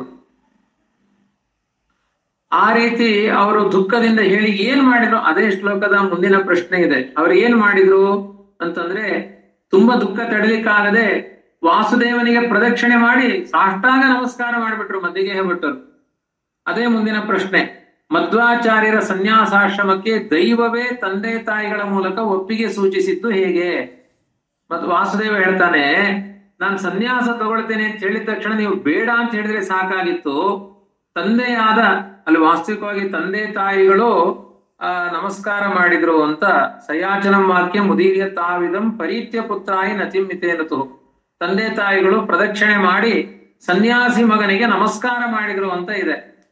ಆ ರೀತಿ ಅವರು ದುಃಖದಿಂದ ಹೇಳಿ ಏನ್ ಮಾಡಿದ್ರು, ಅದೇ ಶ್ಲೋಕದ ಮುಂದಿನ ಪ್ರಶ್ನೆ ಇದೆ. ಅವ್ರು ಏನ್ ಮಾಡಿದ್ರು ಅಂತಂದ್ರೆ, ತುಂಬಾ ದುಃಖ ತಡಲಿಕ್ಕಾಗದೆ ವಾಸುದೇವನಿಗೆ ಪ್ರದಕ್ಷಿಣೆ ಮಾಡಿ ಸಾಷ್ಟಾಂಗ ನಮಸ್ಕಾರ ಮಾಡಿಬಿಟ್ರು ಮದ್ದಿಗೆ ಭಟ್ಟರು. ಅದೇ ಮುಂದಿನ ಪ್ರಶ್ನೆ, ಮಧ್ವಾಚಾರ್ಯರ ಸನ್ಯಾಸಾಶ್ರಮಕ್ಕೆ ದೈವವೇ ತಂದೆ ತಾಯಿಗಳ ಮೂಲಕ ಒಪ್ಪಿಗೆ ಸೂಚಿಸಿದ್ದು ಹೇಗೆ? ಮತ್ತು ವಾಸುದೇವ ಹೇಳ್ತಾನೆ, ನಾನ್ ಸನ್ಯಾಸ ತಗೊಳ್ತೇನೆ ಅಂತ ಹೇಳಿದ ತಕ್ಷಣ ನೀವು ಬೇಡ ಅಂತ ಹೇಳಿದ್ರೆ ಸಾಕಾಗಿತ್ತು, ತಂದೆಯಾದ ಅಲ್ಲಿ ವಾಸ್ತವಿಕವಾಗಿ ತಂದೆ ತಾಯಿಗಳು ಆ ನಮಸ್ಕಾರ ಮಾಡಿದ್ರು ಅಂತ ಸಯಾಚನಂ ವಾಕ್ಯ ಮುದೀರ್ಯ ತಾವಿದಂ ಪರೀತ್ಯ ಪುತ್ರಾಯಿ ನತಿಮಿತೇನತು. ತಂದೆ ತಾಯಿಗಳು ಪ್ರದಕ್ಷಿಣೆ ಮಾಡಿ ಸನ್ಯಾಸಿ ಮಗನಿಗೆ ನಮಸ್ಕಾರ ಮಾಡಿದ್ರು ಅಂತ ಇದೆ.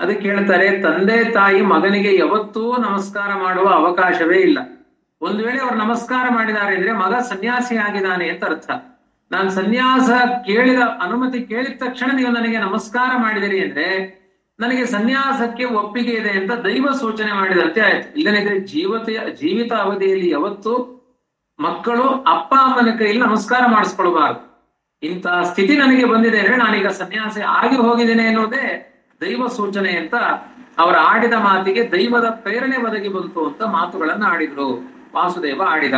ಅದಕ್ಕೆ ಹೇಳ್ತಾರೆ, ತಂದೆ ತಾಯಿ ಮಗನಿಗೆ ಯಾವತ್ತೂ ನಮಸ್ಕಾರ ಮಾಡುವ ಅವಕಾಶವೇ ಇಲ್ಲ. ಒಂದು ವೇಳೆ ಅವ್ರು ನಮಸ್ಕಾರ ಮಾಡಿದ್ದಾರೆ ಅಂದ್ರೆ ಮಗ ಸನ್ಯಾಸಿ ಆಗಿದ್ದಾನೆ ಅಂತ ಅರ್ಥ. ನಾನು ಸನ್ಯಾಸ ಕೇಳಿದ ಅನುಮತಿ ಕೇಳಿದ ತಕ್ಷಣ ನೀವು ನನಗೆ ನಮಸ್ಕಾರ ಮಾಡಿದಿರಿ ಅಂದ್ರೆ ನನಗೆ ಸನ್ಯಾಸಕ್ಕೆ ಒಪ್ಪಿಗೆ ಇದೆ ಅಂತ ದೈವ ಸೂಚನೆ ಮಾಡಿದಂತೆ ಆಯ್ತು. ಇಲ್ಲದಿದ್ರೆ ಜೀವತ ಜೀವಿತ ಅವಧಿಯಲ್ಲಿ ಯಾವತ್ತು ಮಕ್ಕಳು ಅಪ್ಪ ಅಮ್ಮನ ಕೈಯಲ್ಲಿ ನಮಸ್ಕಾರ ಮಾಡಿಸ್ಕೊಳ್ಬಾರ್ದು. ಇಂತಹ ಸ್ಥಿತಿ ನನಗೆ ಬಂದಿದೆ ಅಂದ್ರೆ ನಾನೀಗ ಸನ್ಯಾಸಿ ಆಗಿ ಹೋಗಿದ್ದೇನೆ ಅನ್ನೋದೇ ದೈವ ಸೂಚನೆ ಅಂತ ಅವರ ಆಡಿದ ಮಾತಿಗೆ ದೈವದ ಪ್ರೇರಣೆ ಒದಗಿ ಬಂತು ಅಂತ ಮಾತುಗಳನ್ನ ಆಡಿದ್ರು. ವಾಸುದೇವ ಆಡಿದ.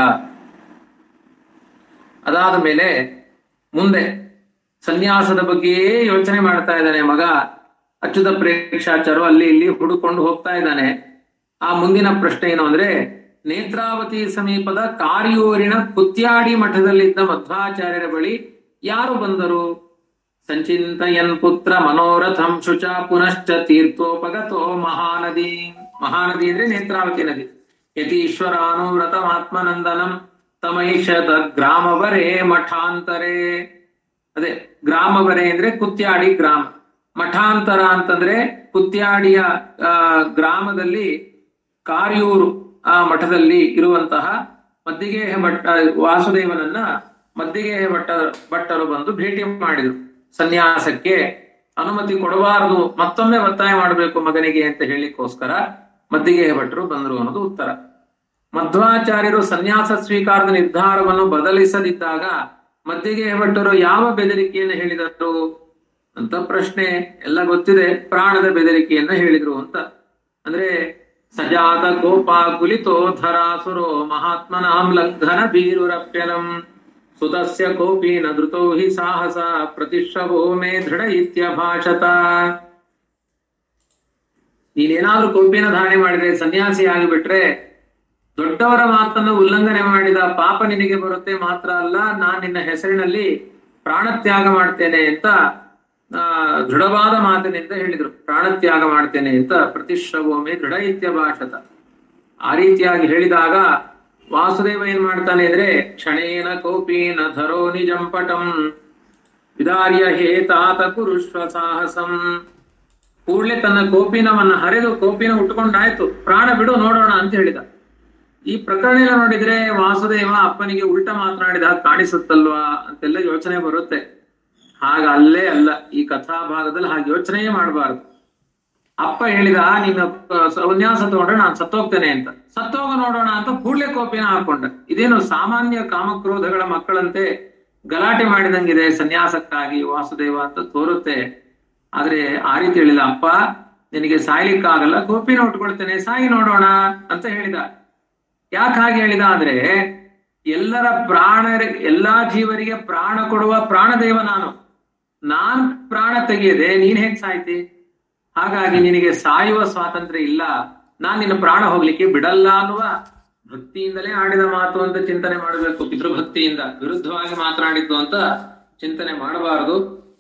ಅದಾದ ಮೇಲೆ ಮುಂದೆ ಸನ್ಯಾಸದ ಬಗ್ಗೆಯೇ ಯೋಚನೆ ಮಾಡ್ತಾ ಇದ್ದಾನೆ ಮಗ. ಅಚ್ಯುತ ಪ್ರೇಕ್ಷಾಚಾರು ಅಲ್ಲಿ ಇಲ್ಲಿ ಹುಡುಕೊಂಡು ಹೋಗ್ತಾ ಇದ್ದಾನೆ. ಆ ಮುಂದಿನ ಪ್ರಶ್ನೆ ಏನು ಅಂದ್ರೆ, ನೇತ್ರಾವತಿ ಸಮೀಪದ ಕಾರಿಯೂರಿನ ಕುತ್ಯಾಡಿ ಮಠದಲ್ಲಿದ್ದ ಮಧ್ವಾಚಾರ್ಯರ ಬಳಿ ಯಾರು ಬಂದರು? ಸಂಚಿಂತಯನ್ ಪುತ್ರ ಮನೋರಥಂ ಶುಚ ಪುನಶ್ಚ ತೀರ್ಥೋಪಗತೋ ಮಹಾನದಿ. ಮಹಾನದಿ ಅಂದ್ರೆ ನೇತ್ರಾವತಿ ನದಿ. ಯತೀಶ್ವರಾನುವ್ರತಮಾತ್ಮನಂದನಂ ತಮೈಷದ ಗ್ರಾಮವರೇ ಮಠಾಂತರೇ. ಅದೇ ಗ್ರಾಮವರೇ ಅಂದ್ರೆ ಕುತ್ಯಾಡಿ ಗ್ರಾಮ. ಮಠಾಂತರ ಅಂತಂದ್ರೆ ಕುತ್ಯಾಡಿಯ ಆ ಗ್ರಾಮದಲ್ಲಿ ಕಾರಿಯೂರು ಆ ಮಠದಲ್ಲಿ ಇರುವಂತಹ ಮದ್ದಿಗೇಹ ಭಟ್ಟ ವಾಸುದೇವನನ್ನ ಮದ್ದಿಗೇಹ ಭಟ್ಟ ಭಟ್ಟರು ಬಂದು ಭೇಟಿ ಮಾಡಿದ್ರು. ಸನ್ಯಾಸಕ್ಕೆ ಅನುಮತಿ ಕೊಡಬಾರದು, ಮತ್ತೊಮ್ಮೆ ಒತ್ತಾಯ ಮಾಡಬೇಕು ಮಗನಿಗೆ ಅಂತ ಹೇಳಿಕ್ಕೋಸ್ಕರ ಮದ್ದಿಗೇಹ ಭಟ್ಟರು ಬಂದರು ಅನ್ನೋದು ಉತ್ತರ. ಮಧ್ವಾಚಾರ್ಯರು ಸನ್ಯಾಸ ಸ್ವೀಕಾರದ ನಿರ್ಧಾರವನ್ನು ಬದಲಿಸದಿದ್ದಾಗ ಮದ್ದಿಗೇಹ ಭಟ್ಟರು ಯಾವ ಬೆದರಿಕೆಯನ್ನು ಹೇಳಿದರು ಅಂತ ಪ್ರಶ್ನೆ. ಎಲ್ಲ ಗೊತ್ತಿದೆ, ಪ್ರಾಣದ ಬೆದರಿಕೆಯನ್ನ ಹೇಳಿದ್ರು ಅಂತ. ಅಂದ್ರೆ ಸಜಾತ ಕೋಪ ಕುಲಿತೋ ಧರಾಸುರೋ ಮಹಾತ್ಮನಾಂ ಲಂಘನ ಬೀರುರಪ್ಯಲಂ ಸುತಸ್ಯ ಕೋಪಿ ನ ಧೃತೋ ಹಿ ಸಾಹಸ ಪ್ರತಿಶ್ರವೋ ಮೇ ದೃಢ ಇತ್ಯಭಾಷತ. ನೀನೇನಾದ್ರೂ ಕೋಪಿನ ಧಾರಣೆ ಮಾಡಿದ್ರೆ, ಸನ್ಯಾಸಿ ಆಗಿಬಿಟ್ರೆ ದೊಡ್ಡವರ ಮಾತನ್ನು ಉಲ್ಲಂಘನೆ ಮಾಡಿದ ಪಾಪ ನಿನಗೆ ಬರುತ್ತೆ. ಮಾತ್ರ ಅಲ್ಲ, ನಾನ್ ನಿನ್ನ ಹೆಸರಿನಲ್ಲಿ ಪ್ರಾಣತ್ಯಾಗ ಮಾಡ್ತೇನೆ ಅಂತ ಆ ದೃಢವಾದ ಮಾತಿನಿಂದ ಹೇಳಿದ್ರು. ಪ್ರಾಣತ್ಯಾಗ ಮಾಡ್ತೇನೆ ಅಂತ ಪ್ರತಿಶ್ರವೋಮೆ ದೃಢ ಇತ್ಯಭಾಷತ. ಆ ರೀತಿಯಾಗಿ ಹೇಳಿದಾಗ ವಾಸುದೇವ ಏನ್ ಮಾಡ್ತಾನೆ ಅಂದ್ರೆ, ಕ್ಷಣೇನ ಕೋಪೀನ ಧರೋ ನಿಜಂಪಟಂ ವಿದಾರ್ಯ ಹೇತಾತ ಕುರುಶ್ವ ಸಾಹಸಂ. ಕೂಡ್ಲೆ ತನ್ನ ಕೋಪಿನವನ್ನ ಹರಿದು ಕೋಪಿನ ಉಟ್ಕೊಂಡಾಯ್ತು, ಪ್ರಾಣ ಬಿಡು ನೋಡೋಣ ಅಂತ ಹೇಳಿದ. ಈ ಪ್ರಕರಣ ಎಲ್ಲ ನೋಡಿದ್ರೆ ವಾಸುದೇವ ಅಪ್ಪನಿಗೆ ಉಲ್ಟ ಮಾತನಾಡಿದ ಕಾಣಿಸುತ್ತಲ್ವಾ ಅಂತೆಲ್ಲ ಯೋಚನೆ ಬರುತ್ತೆ. ಹಾಗ ಅಲ್ಲೇ ಅಲ್ಲ, ಈ ಕಥಾ ಭಾಗದಲ್ಲಿ ಹಾಗೆ ಯೋಚನೆಯೇ ಮಾಡಬಾರದು. ಅಪ್ಪ ಹೇಳಿದ, ನೀನು ಸನ್ಯಾಸ ತಗೊಂಡ್ರೆ ನಾನು ಸತ್ತೋಗ್ತೇನೆ ಅಂತ. ಸತ್ತೋಗ ನೋಡೋಣ ಅಂತ ಕೂಡ್ಲೆ ಕೋಪಿನ ಹಾಕೊಂಡ. ಇದೇನು ಸಾಮಾನ್ಯ ಕಾಮಕ್ರೋಧಗಳ ಮಕ್ಕಳಂತೆ ಗಲಾಟೆ ಮಾಡಿದಂಗಿದೆ ಸನ್ಯಾಸಕ್ಕಾಗಿ ವಾಸುದೇವ ಅಂತ ತೋರುತ್ತೆ. ಆದ್ರೆ ಆ ರೀತಿ ಹೇಳಿಲ್ಲ. ಅಪ್ಪ ನಿನಗೆ ಸಾಯ್ಲಿಕ್ಕಾಗಲ್ಲ, ಕೋಪಿನ ಉಟ್ಕೊಳ್ತೇನೆ, ಸಾಯಿ ನೋಡೋಣ ಅಂತ ಹೇಳಿದ. ಯಾಕೆ ಹಾಗೆ ಹೇಳಿದ ಅಂದ್ರೆ, ಎಲ್ಲರ ಪ್ರಾಣ ಎಲ್ಲಾ ಜೀವರಿಗೆ ಪ್ರಾಣ ಕೊಡುವ ಪ್ರಾಣದೇವ ನಾನು. ನಾನ್ ಪ್ರಾಣ ತೆಗೆಯದೆ ನೀನ್ ಹೇಗ್ ಸಾಯ್ತಿ? ಹಾಗಾಗಿ ನಿನಗೆ ಸಾಯುವ ಸ್ವಾತಂತ್ರ್ಯ ಇಲ್ಲ, ನಾನ್ ನಿನ್ನ ಪ್ರಾಣ ಹೋಗ್ಲಿಕ್ಕೆ ಬಿಡಲ್ಲ ಅನ್ನುವ ಭಕ್ತಿಯಿಂದಲೇ ಆಡಿದ ಮಾತು ಅಂತ ಚಿಂತನೆ ಮಾಡಬೇಕು. ಪಿತೃಭಕ್ತಿಯಿಂದ ವಿರುದ್ಧವಾಗಿ ಮಾತನಾಡಿದ್ದು ಅಂತ ಚಿಂತನೆ ಮಾಡಬಾರದು.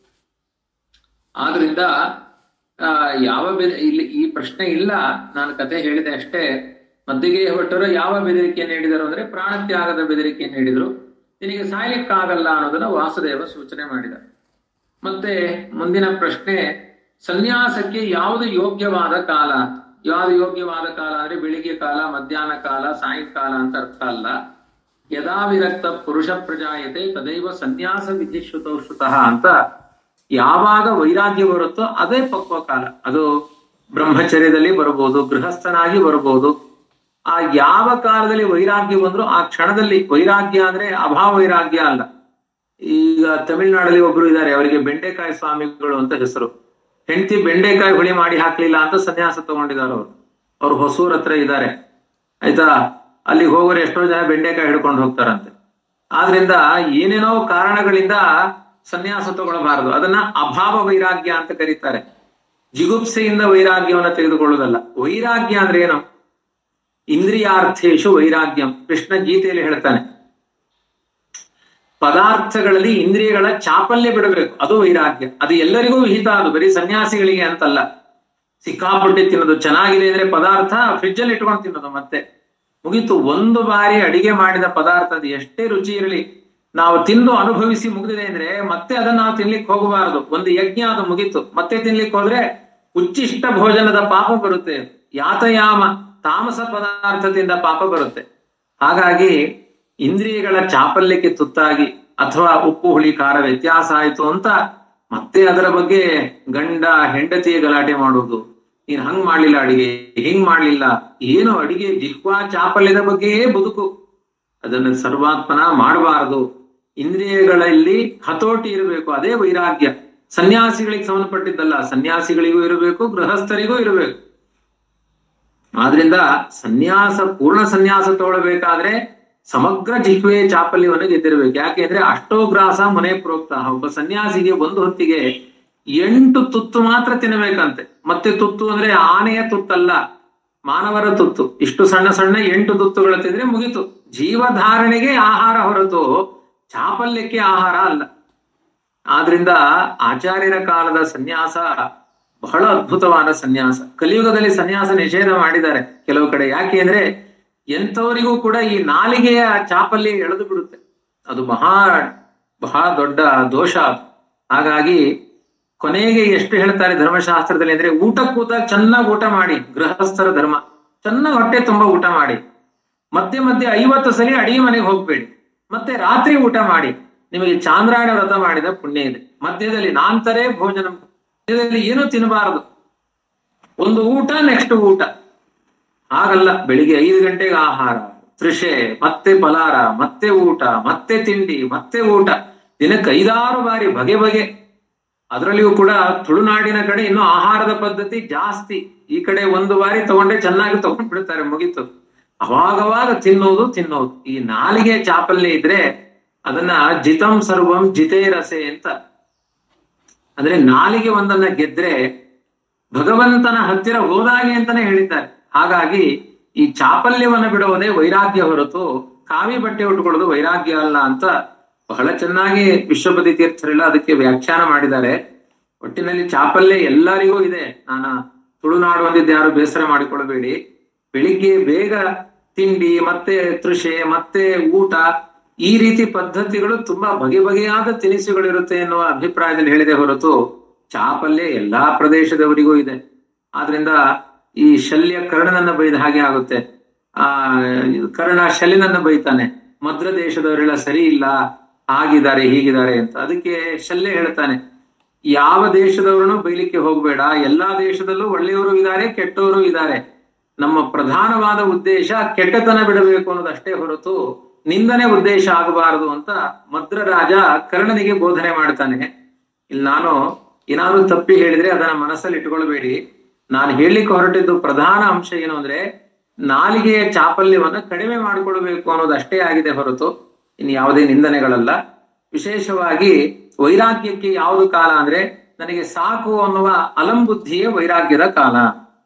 ಆದ್ರಿಂದ ಆ ಯಾವ ಬೆದ ಇಲ್ಲಿ ಈ ಪ್ರಶ್ನೆ ಇಲ್ಲ, ನಾನು ಕತೆ ಹೇಳಿದೆ ಅಷ್ಟೇ. ಮದ್ದಿಗೇಹ ಭಟ್ಟರು ಯಾವ ಬೆದರಿಕೆಯನ್ನು ನೀಡಿದರು ಅಂದ್ರೆ ಪ್ರಾಣತ್ಯಾಗದ ಬೆದರಿಕೆಯನ್ನು ನೀಡಿದ್ರು. ನಿನಗೆ ಸಾಯ್ಲಿಕ್ಕಾಗಲ್ಲ ಅನ್ನೋದನ್ನ ವಾಸುದೇವ ಸೂಚನೆ ಮಾಡಿದ. ಮತ್ತೆ ಮುಂದಿನ ಪ್ರಶ್ನೆ, ಸನ್ಯಾಸಕ್ಕೆ ಯಾವುದು ಯೋಗ್ಯವಾದ ಕಾಲ? ಯಾವುದು ಯೋಗ್ಯವಾದ ಕಾಲ ಅಂದ್ರೆ ಬೆಳಿಗ್ಗೆ ಕಾಲ, ಮಧ್ಯಾಹ್ನ ಕಾಲ, ಸಾಯಂಕಾಲ ಅಂತ ಅರ್ಥ ಅಲ್ಲ. ಯದಾ ವಿರಕ್ತ ಪುರುಷ ಪ್ರಜಾಯತೆ ತದೈವ ಸನ್ಯಾಸ ವಿಧಿಶ್ರುತೌ ಶ್ರುತಃ ಅಂತ. ಯಾವಾಗ ವೈರಾಗ್ಯ ಬರುತ್ತೋ ಅದೇ ಪಕ್ವ ಕಾಲ. ಅದು ಬ್ರಹ್ಮಚರ್ಯದಲ್ಲಿ ಬರಬಹುದು, ಗೃಹಸ್ಥನಾಗಿ ಬರಬಹುದು. ಆ ಯಾವ ಕಾಲದಲ್ಲಿ ವೈರಾಗ್ಯ ಬಂದ್ರು ಆ ಕ್ಷಣದಲ್ಲಿ, ವೈರಾಗ್ಯ ಅಂದ್ರೆ ಅಭಾವ ವೈರಾಗ್ಯ ಅಲ್ಲ. ಈಗ ತಮಿಳ್ನಾಡಲ್ಲಿ ಒಬ್ರು ಇದ್ದಾರೆ, ಅವರಿಗೆ ಬೆಂಡೆಕಾಯಿ ಸ್ವಾಮಿಗಳು ಅಂತ ಹೆಸರು. ಹೆಂಡತಿ ಬೆಂಡೆಕಾಯಿ ಹುಳಿ ಮಾಡಿ ಹಾಕ್ಲಿಲ್ಲ ಅಂತ ಸನ್ಯಾಸ ತಗೊಂಡಿದ್ದಾರೆ ಅವರು. ಅವ್ರು ಹೊಸೂರ್ ಹತ್ರ ಇದ್ದಾರೆ, ಆಯ್ತಾ. ಅಲ್ಲಿಗೆ ಹೋಗೋರು ಎಷ್ಟೋ ಜನ ಬೆಂಡೆಕಾಯಿ ಹಿಡ್ಕೊಂಡು ಹೋಗ್ತಾರಂತೆ. ಆದ್ರಿಂದ ಏನೇನೋ ಕಾರಣಗಳಿಂದ ಸನ್ಯಾಸ ತಗೊಳ್ಬಾರದು. ಅದನ್ನ ಅಭಾವ ವೈರಾಗ್ಯ ಅಂತ ಕರೀತಾರೆ. ಜಿಗುಪ್ಸೆಯಿಂದ ವೈರಾಗ್ಯವನ್ನ ತೆಗೆದುಕೊಳ್ಳುವುದಲ್ಲ. ವೈರಾಗ್ಯ ಅಂದ್ರೆ ಏನು? ಇಂದ್ರಿಯಾರ್ಥೇಶು ವೈರಾಗ್ಯಂ. ಕೃಷ್ಣ ಗೀತೆಯಲ್ಲಿ ಹೇಳ್ತಾನೆ, ಪದಾರ್ಥಗಳಲ್ಲಿ ಇಂದ್ರಿಯಗಳ ಚಾಪಲ್ಯ ಬಿಡಬೇಕು, ಅದು ವೈರಾಗ್ಯ. ಅದು ಎಲ್ಲರಿಗೂ ವಿಹಿತ, ಅದು ಬರೀ ಸನ್ಯಾಸಿಗಳಿಗೆ ಅಂತಲ್ಲ. ಸಿಕ್ಕಾಪಟ್ಟೆ ತಿನ್ನೋದು, ಚೆನ್ನಾಗಿದೆ ಅಂದ್ರೆ ಪದಾರ್ಥ ಫ್ರಿಜ್ ಅಲ್ಲಿ ಇಟ್ಕೊಂಡು ತಿನ್ನೋದು, ಮತ್ತೆ ಮುಗೀತು. ಒಂದು ಬಾರಿ ಅಡಿಗೆ ಮಾಡಿದ ಪದಾರ್ಥ ಅದು ಎಷ್ಟೇ ರುಚಿ ಇರಲಿ, ನಾವು ತಿಂದು ಅನುಭವಿಸಿ ಮುಗಿದಿದೆ ಅಂದ್ರೆ ಮತ್ತೆ ಅದನ್ನ ನಾವು ತಿನ್ಲಿಕ್ಕೆ ಹೋಗಬಾರದು. ಒಂದು ಯಜ್ಞ ಅದು ಮುಗೀತು, ಮತ್ತೆ ತಿನ್ಲಿಕ್ಕೆ ಹೋದ್ರೆ ಉಚ್ಚಿಷ್ಟ ಭೋಜನದ ಪಾಪ ಬರುತ್ತೆ, ಯಾತಯಾಮ ತಾಮಸ ಪದಾರ್ಥದಿಂದ ಪಾಪ ಬರುತ್ತೆ. ಹಾಗಾಗಿ ಇಂದ್ರಿಯಗಳ ಚಾಪಲ್ಯಕ್ಕೆ ತುತ್ತಾಗಿ ಅಥವಾ ಉಪ್ಪು ಹುಳಿ ಖಾರ ವ್ಯತ್ಯಾಸ ಆಯ್ತು ಅಂತ ಮತ್ತೆ ಅದರ ಬಗ್ಗೆ ಗಂಡ ಹೆಂಡತಿಯ ಗಲಾಟೆ ಮಾಡುವುದು. ನೀನ್ ಹಂಗ್ ಮಾಡ್ಲಿಲ್ಲ ಅಡಿಗೆ, ಹಿಂಗ್ ಮಾಡ್ಲಿಲ್ಲ, ಏನು ಅಡಿಗೆ ಜಿಹ್ವಾ ಚಾಪಲ್ಯದ ಬಗ್ಗೆಯೇ ಬದುಕು. ಅದನ್ನು ಸರ್ವಾತ್ಮನ ಮಾಡಬಾರದು. ಇಂದ್ರಿಯಗಳಲ್ಲಿ ಹತೋಟಿ ಇರಬೇಕು, ಅದೇ ವೈರಾಗ್ಯ. ಸನ್ಯಾಸಿಗಳಿಗೆ ಸಂಬಂಧಪಟ್ಟಿದ್ದಲ್ಲ, ಸನ್ಯಾಸಿಗಳಿಗೂ ಇರಬೇಕು, ಗೃಹಸ್ಥರಿಗೂ ಇರಬೇಕು. ಆದ್ರಿಂದ ಸನ್ಯಾಸ, ಪೂರ್ಣ ಸನ್ಯಾಸ ತಗೊಳ್ಬೇಕಾದ್ರೆ ಸಮಗ್ರ ಜಿಹ್ವೆ ಚಾಪಲ್ಯವನ್ನು ಗೆದ್ದಿರ್ಬೇಕು. ಯಾಕೆಂದ್ರೆ ಅಷ್ಟೋಗ್ರಾಸ ಮನೆ ಪ್ರೋಕ್ತ. ಒಬ್ಬ ಸನ್ಯಾಸಿಗೆ ಒಂದು ಹೊತ್ತಿಗೆ ಎಂಟು ತುತ್ತು ಮಾತ್ರ ತಿನ್ನಬೇಕಂತೆ. ಮತ್ತೆ ತುತ್ತು ಅಂದ್ರೆ ಆನೆಯ ತುತ್ತಲ್ಲ, ಮಾನವರ ತುತ್ತು. ಇಷ್ಟು ಸಣ್ಣ ಸಣ್ಣ ಎಂಟು ತುತ್ತುಗಳು ತಿಂದ್ರೆ ಮುಗಿತು. ಜೀವಧಾರಣೆಗೆ ಆಹಾರ ಹೊರತು ಚಾಪಲ್ಯಕ್ಕೆ ಆಹಾರ ಅಲ್ಲ. ಆದ್ರಿಂದ ಆಚಾರ್ಯರ ಕಾಲದ ಸನ್ಯಾಸ ಬಹಳ ಅದ್ಭುತವಾದ ಸನ್ಯಾಸ. ಕಲಿಯುಗದಲ್ಲಿ ಸನ್ಯಾಸ ನಿಷೇಧ ಮಾಡಿದ್ದಾರೆ ಕೆಲವು ಕಡೆ. ಯಾಕೆ ಅಂದ್ರೆ ಎಂಥವರಿಗೂ ಕೂಡ ಈ ನಾಲಿಗೆಯ ಚಾಪಲ್ಯ ಎಳೆದು ಬಿಡುತ್ತೆ. ಅದು ಮಹಾ ಬಹಳ ದೊಡ್ಡ ದೋಷ. ಹಾಗಾಗಿ ಕೊನೆಗೆ ಎಷ್ಟು ಹೇಳ್ತಾರೆ ಧರ್ಮಶಾಸ್ತ್ರದಲ್ಲಿ ಅಂದ್ರೆ, ಊಟ ಕೂತಾಗ ಚೆನ್ನಾಗಿ ಊಟ ಮಾಡಿ. ಗೃಹಸ್ಥರ ಧರ್ಮ ಚೆನ್ನಾಗಿ ಹೊಟ್ಟೆ ತುಂಬಾ ಊಟ ಮಾಡಿ. ಮಧ್ಯೆ ಮಧ್ಯೆ ಐವತ್ತು ಸಲ ಅಡಿಗೆ ಮನೆಗೆ ಹೋಗ್ಬೇಡಿ. ಮತ್ತೆ ರಾತ್ರಿ ಊಟ ಮಾಡಿ. ನಿಮಗೆ ಚಾಂದ್ರಾಯಣ ವ್ರತ ಮಾಡಿದ ಪುಣ್ಯ ಇದೆ. ಮಧ್ಯದಲ್ಲಿ ನಾಂತರೇ ಭೋಜನ, ಮಧ್ಯದಲ್ಲಿ ಏನು ತಿನ್ನಬಾರದು. ಒಂದು ಊಟ ನೆಕ್ಸ್ಟ್ ಊಟ. ಹಾಗಲ್ಲ, ಬೆಳಿಗ್ಗೆ ಐದು ಗಂಟೆಗೆ ಆಹಾರ, ತೃಷೆ, ಮತ್ತೆ ಫಲಾರ, ಮತ್ತೆ ಊಟ, ಮತ್ತೆ ತಿಂಡಿ, ಮತ್ತೆ ಊಟ. ದಿನಕ್ಕೆ ಐದಾರು ಬಾರಿ ಬಗೆ ಬಗೆ. ಅದರಲ್ಲಿಯೂ ಕೂಡ ತುಳುನಾಡಿನ ಕಡೆ ಇನ್ನು ಆಹಾರದ ಪದ್ಧತಿ ಜಾಸ್ತಿ. ಈ ಕಡೆ ಒಂದು ಬಾರಿ ತಗೊಂಡ್ರೆ ಚೆನ್ನಾಗಿ ತಗೊಂಡ್ ಬಿಡ್ತಾರೆ, ಮುಗೀತು. ಅವಾಗವಾಗ ತಿನ್ನೋದು ತಿನ್ನೋದು. ಈ ನಾಲಿಗೆ ಚಾಪಲ್ಯ ಇದ್ರೆ ಅದನ್ನ ಜಿತಂ ಸರ್ವಂ ಜಿತೇ ರಸೆ ಅಂತ. ಅಂದ್ರೆ ನಾಲಿಗೆ ಒಂದನ್ನ ಗೆದ್ರೆ ಭಗವಂತನ ಹತ್ತಿರ ಹೋದಾಗೆ ಅಂತಾನೆ ಹೇಳಿದ್ದಾರೆ. ಹಾಗಾಗಿ ಈ ಚಾಪಲ್ಯವನ್ನ ಬಿಡುವುದೇ ವೈರಾಗ್ಯ ಹೊರತು ಕಾವಿ ಬಟ್ಟೆ ಉಟ್ಕೊಳ್ಳೋದು ವೈರಾಗ್ಯ ಅಲ್ಲ ಅಂತ ಬಹಳ ಚೆನ್ನಾಗಿ ವಿಶ್ವಪತಿ ತೀರ್ಥರೆಲ್ಲ ಅದಕ್ಕೆ ವ್ಯಾಖ್ಯಾನ ಮಾಡಿದ್ದಾರೆ. ಒಟ್ಟಿನಲ್ಲಿ ಚಾಪಲ್ಯ ಎಲ್ಲರಿಗೂ ಇದೆ. ನಾನು ತುಳುನಾಡು ಒಂದಿದ್ದು ಯಾರು ಬೇಸರ ಮಾಡಿಕೊಳ್ಳಬೇಡಿ. ಬೆಳಿಗ್ಗೆ ಬೇಗ ತಿಂಡಿ, ಮತ್ತೆ ತೃಷೆ, ಮತ್ತೆ ಊಟ, ಈ ರೀತಿ ಪದ್ಧತಿಗಳು ತುಂಬಾ ಬಗೆ ಬಗೆಯಾದ ತಿನಿಸುಗಳಿರುತ್ತೆ ಎನ್ನುವ ಅಭಿಪ್ರಾಯದಲ್ಲಿ ಹೇಳಿದೆ ಹೊರತು ಚಾಪಲ್ಯ ಎಲ್ಲಾ ಪ್ರದೇಶದವರಿಗೂ ಇದೆ. ಆದ್ರಿಂದ ಈ ಶಲ್ಯ ಕರ್ಣನನ್ನ ಬೈದ ಹಾಗೆ ಆಗುತ್ತೆ. ಆ ಕರ್ಣ ಶಲ್ಯನನ್ನ ಬೈತಾನೆ, ಮದ್ರ ದೇಶದವರೆಲ್ಲ ಸರಿ ಇಲ್ಲ, ಆಗಿದ್ದಾರೆ ಹೀಗಿದ್ದಾರೆ ಅಂತ. ಅದಕ್ಕೆ ಶಲ್ಯ ಹೇಳ್ತಾನೆ, ಯಾವ ದೇಶದವರನ್ನು ಬೈಲಿಕ್ಕೆ ಹೋಗ್ಬೇಡ, ಎಲ್ಲಾ ದೇಶದಲ್ಲೂ ಒಳ್ಳೆಯವರು ಇದ್ದಾರೆ, ಕೆಟ್ಟವರು ಇದ್ದಾರೆ. ನಮ್ಮ ಪ್ರಧಾನವಾದ ಉದ್ದೇಶ ಕೆಟ್ಟತನ ಬಿಡಬೇಕು ಅನ್ನೋದಷ್ಟೇ ಹೊರತು ನಿಂದನೆ ಉದ್ದೇಶ ಆಗಬಾರದು ಅಂತ ಮದ್ರ ರಾಜ ಕರ್ಣನಿಗೆ ಬೋಧನೆ ಮಾಡ್ತಾನೆ. ಇಲ್ಲಿ ನಾನು ಏನಾದ್ರು ತಪ್ಪಿ ಹೇಳಿದ್ರೆ ಅದನ್ನ ಮನಸ್ಸಲ್ಲಿ ಇಟ್ಕೊಳ್ಬೇಡಿ. ನಾನು ಹೇಳಲಿಕ್ಕೆ ಹೊರಟಿದ್ದು ಪ್ರಧಾನ ಅಂಶ ಏನು ಅಂದ್ರೆ, ನಾಲಿಗೆಯ ಚಾಪಲ್ಯವನ್ನ ಕಡಿಮೆ ಮಾಡಿಕೊಳ್ಬೇಕು ಅನ್ನೋದಷ್ಟೇ ಆಗಿದೆ ಹೊರತು ಇನ್ನು ಯಾವುದೇ ನಿಂದನೆಗಳಲ್ಲ. ವಿಶೇಷವಾಗಿ ವೈರಾಗ್ಯಕ್ಕೆ ಯಾವುದು ಕಾಲ ಅಂದ್ರೆ, ನನಗೆ ಸಾಕು ಅನ್ನುವ ಅಲಂಬುದ್ಧಿಯೇ ವೈರಾಗ್ಯದ ಕಾಲ.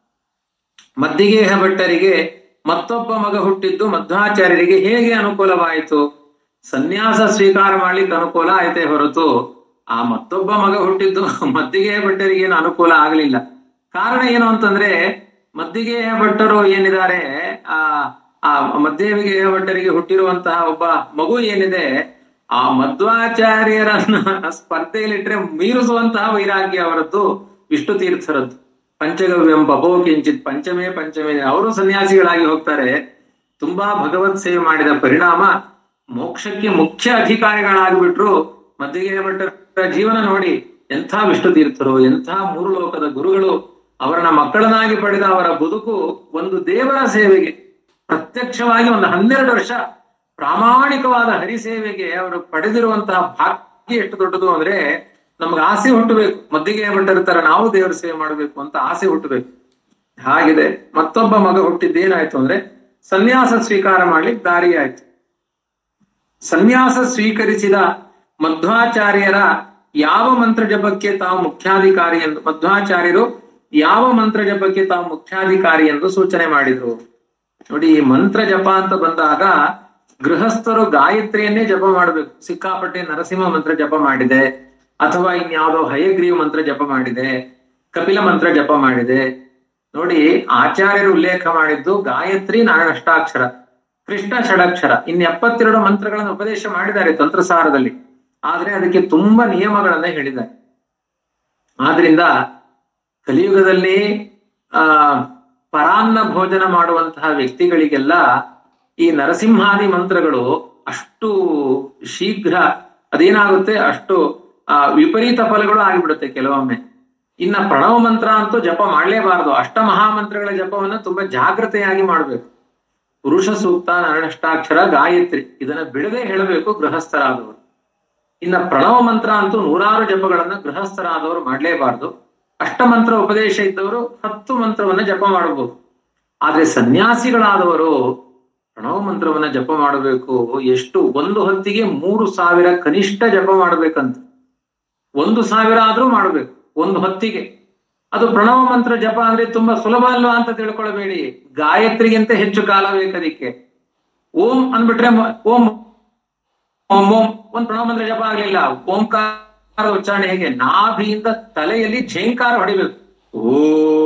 ಮದ್ದಿಗೇಹ ಭಟ್ಟರಿಗೆ ಮತ್ತೊಬ್ಬ ಮಗ ಹುಟ್ಟಿದ್ದು ಮಧ್ವಾಚಾರ್ಯರಿಗೆ ಹೇಗೆ ಅನುಕೂಲವಾಯಿತು? ಸನ್ಯಾಸ ಸ್ವೀಕಾರ ಮಾಡ್ಲಿಕ್ಕೆ ಅನುಕೂಲ ಆಯ್ತೇ ಹೊರತು ಆ ಮತ್ತೊಬ್ಬ ಮಗ ಹುಟ್ಟಿದ್ದು ಮದ್ದಿಗೇಹ ಭಟ್ಟರಿಗೆ ಏನು ಅನುಕೂಲ ಆಗಲಿಲ್ಲ. ಕಾರಣ ಏನು ಅಂತಂದ್ರೆ, ಮದ್ದಿಗೇಹ ಭಟ್ಟರು ಏನಿದ್ದಾರೆ, ಆ ಆ ಮಧ್ಯವಿಗೇಹ ಭಟ್ಟರಿಗೆ ಹುಟ್ಟಿರುವಂತಹ ಒಬ್ಬ ಮಗು ಏನಿದೆ, ಆ ಮಧ್ವಾಚಾರ್ಯರನ್ನ ಸ್ಪರ್ಧೆಯಲ್ಲಿಟ್ರೆ ಮೀರಿಸುವಂತಹ ವೈರಾಗ್ಯ ಅವರದ್ದು, ವಿಷ್ಣು ತೀರ್ಥರದ್ದು. ಪಂಚಗವ್ಯಂ ಪಪೋ ಕಿಂಚಿತ್ ಪಂಚಮೇ ಪಂಚಮೇ. ಅವರು ಸನ್ಯಾಸಿಗಳಾಗಿ ಹೋಗ್ತಾರೆ. ತುಂಬಾ ಭಗವತ್ ಸೇವೆ ಮಾಡಿದ ಪರಿಣಾಮ ಮೋಕ್ಷಕ್ಕೆ ಮುಖ್ಯ ಅಧಿಕಾರಿಗಳಾಗ್ಬಿಟ್ರು. ಮದ್ದಿಗೇಹ ಭಟ್ಟರ ಜೀವನ ನೋಡಿ, ಎಂಥ ವಿಷ್ಣು ತೀರ್ಥರು, ಎಂಥ ಮೂರು ಲೋಕದ ಗುರುಗಳು. ಅವರನ್ನ ಮಕ್ಕಳನ್ನಾಗಿ ಪಡೆದ ಅವರ ಬದುಕು ಒಂದು ದೇವರ ಸೇವೆಗೆ, ಪ್ರತ್ಯಕ್ಷವಾಗಿ ಒಂದು ಹನ್ನೆರಡು ವರ್ಷ ಪ್ರಾಮಾಣಿಕವಾದ ಹರಿಸೇವೆಗೆ ಅವರು ಪಡೆದಿರುವಂತಹ ಭಾಗ್ಯ ಎಷ್ಟು ದೊಡ್ಡದು ಅಂದ್ರೆ, ನಮ್ಗೆ ಆಸೆ ಹುಟ್ಟಬೇಕು, ಮದ್ದಿಗೇಹ ಭಟ್ಟರ ತರ ನಾವು ದೇವರ ಸೇವೆ ಮಾಡಬೇಕು ಅಂತ ಆಸೆ ಹುಟ್ಟಬೇಕು. ಹಾಗಿದೆ. ಮತ್ತೊಬ್ಬ ಮಗ ಹುಟ್ಟಿದ್ದೇನಾಯ್ತು ಅಂದ್ರೆ, ಸನ್ಯಾಸ ಸ್ವೀಕಾರ ಮಾಡ್ಲಿಕ್ಕೆ ದಾರಿ ಆಯ್ತು. ಸನ್ಯಾಸ ಸ್ವೀಕರಿಸಿದ ಮಧ್ವಾಚಾರ್ಯರ ಯಾವ ಮಂತ್ರ ಜಪಕ್ಕೆ ತಾವು ಮುಖ್ಯಾಧಿಕಾರಿ ಎಂದು, ಮಧ್ವಾಚಾರ್ಯರು ಯಾವ ಮಂತ್ರ ಜಪಕ್ಕೆ ತಾವು ಮುಖ್ಯಾಧಿಕಾರಿ ಎಂದು ಸೂಚನೆ ಮಾಡಿದ್ರು. ನೋಡಿ, ಈ ಮಂತ್ರ ಜಪ ಅಂತ ಬಂದಾಗ ಗೃಹಸ್ಥರು ಗಾಯತ್ರಿಯನ್ನೇ ಜಪ ಮಾಡಬೇಕು. ಸಿಕ್ಕಾಪಟ್ಟೆ ನರಸಿಂಹ ಮಂತ್ರ ಜಪ ಮಾಡಿದೆ, ಅಥವಾ ಇನ್ಯಾವುದೋ ಹಯಗ್ರೀವ ಮಂತ್ರ ಜಪ ಮಾಡಿದೆ, ಕಪಿಲ ಮಂತ್ರ ಜಪ ಮಾಡಿದೆ. ನೋಡಿ, ಆಚಾರ್ಯರು ಉಲ್ಲೇಖ ಮಾಡಿದ್ದು ಗಾಯತ್ರಿ ನಾರಾಯಣ ಅಷ್ಟಾಕ್ಷರ, ಕೃಷ್ಣ ಷಡಕ್ಷರ, ಇನ್ ಎಪ್ಪತ್ತೆರಡು ಮಂತ್ರಗಳನ್ನು ಉಪದೇಶ ಮಾಡಿದ್ದಾರೆ ತಂತ್ರಸಾರದಲ್ಲಿ. ಆದ್ರೆ ಅದಕ್ಕೆ ತುಂಬಾ ನಿಯಮಗಳನ್ನ ಹೇಳಿದ್ದಾರೆ. ಆದ್ರಿಂದ ಕಲಿಯುಗದಲ್ಲಿ ಆ ಪರಾನ್ನ ಭೋಜನ ಮಾಡುವಂತಹ ವ್ಯಕ್ತಿಗಳಿಗೆಲ್ಲ ಈ ನರಸಿಂಹಾದಿ ಮಂತ್ರಗಳು ಅಷ್ಟು ಶೀಘ್ರ ಅದೇನಾಗುತ್ತೆ, ಅಷ್ಟು ಆ ವಿಪರೀತ ಫಲಗಳು ಆಗಿಬಿಡುತ್ತೆ ಕೆಲವೊಮ್ಮೆ. ಇನ್ನ ಪ್ರಣವ ಮಂತ್ರ ಅಂತೂ ಜಪ ಮಾಡಲೇಬಾರದು. ಅಷ್ಟ ಮಹಾಮಂತ್ರಗಳ ಜಪವನ್ನ ತುಂಬಾ ಜಾಗ್ರತೆಯಾಗಿ ಮಾಡಬೇಕು. ಪುರುಷ ಸೂಕ್ತ, ನರನಷ್ಟಾಕ್ಷರ, ಗಾಯತ್ರಿ ಇದನ್ನ ಬಿಡದೆ ಹೇಳಬೇಕು ಗೃಹಸ್ಥರಾದವರು. ಇನ್ನ ಪ್ರಣವ ಮಂತ್ರ ಅಂತೂ ನೂರಾರು ಜಪಗಳನ್ನ ಗೃಹಸ್ಥರಾದವರು ಮಾಡಲೇಬಾರದು. ಅಷ್ಟಮಂತ್ರ ಉಪದೇಶ ಇದ್ದವರು ಹತ್ತು ಮಂತ್ರವನ್ನ ಜಪ ಮಾಡಬಹುದು. ಆದ್ರೆ ಸನ್ಯಾಸಿಗಳಾದವರು ಪ್ರಣವ ಮಂತ್ರವನ್ನ ಜಪ ಮಾಡಬೇಕು. ಎಷ್ಟು? ಒಂದು ಹೊತ್ತಿಗೆ ಮೂರು ಸಾವಿರ ಕನಿಷ್ಠ ಜಪ ಮಾಡ್ಬೇಕಂತ. ಒಂದು ಸಾವಿರ ಆದ್ರೂ ಮಾಡ್ಬೇಕು ಒಂದು ಹೊತ್ತಿಗೆ. ಅದು ಪ್ರಣವ ಮಂತ್ರ ಜಪ ಅಂದ್ರೆ ತುಂಬಾ ಸುಲಭ ಅಲ್ವಾ ಅಂತ ತಿಳ್ಕೊಳ್ಬೇಡಿ. ಗಾಯತ್ರಿಗಿಂತ ಹೆಚ್ಚು ಕಾಲ ಬೇಕದಕ್ಕೆ. ಓಂ ಅಂದ್ಬಿಟ್ರೆ ಓಂ ಓಂ ಓಂ ಒಂದ್ ಪ್ರಣವ ಮಂತ್ರ ಜಪ ಆಗ್ಲಿಲ್ಲ. ಓಂಕಾರ ಉಚ್ಚಾರಣೆ ಹೇಗೆ? ನಾಭಿಯಿಂದ ತಲೆಯಲ್ಲಿ ಝೇಂಕಾರ ಹೊಡಿಬೇಕು. ಓ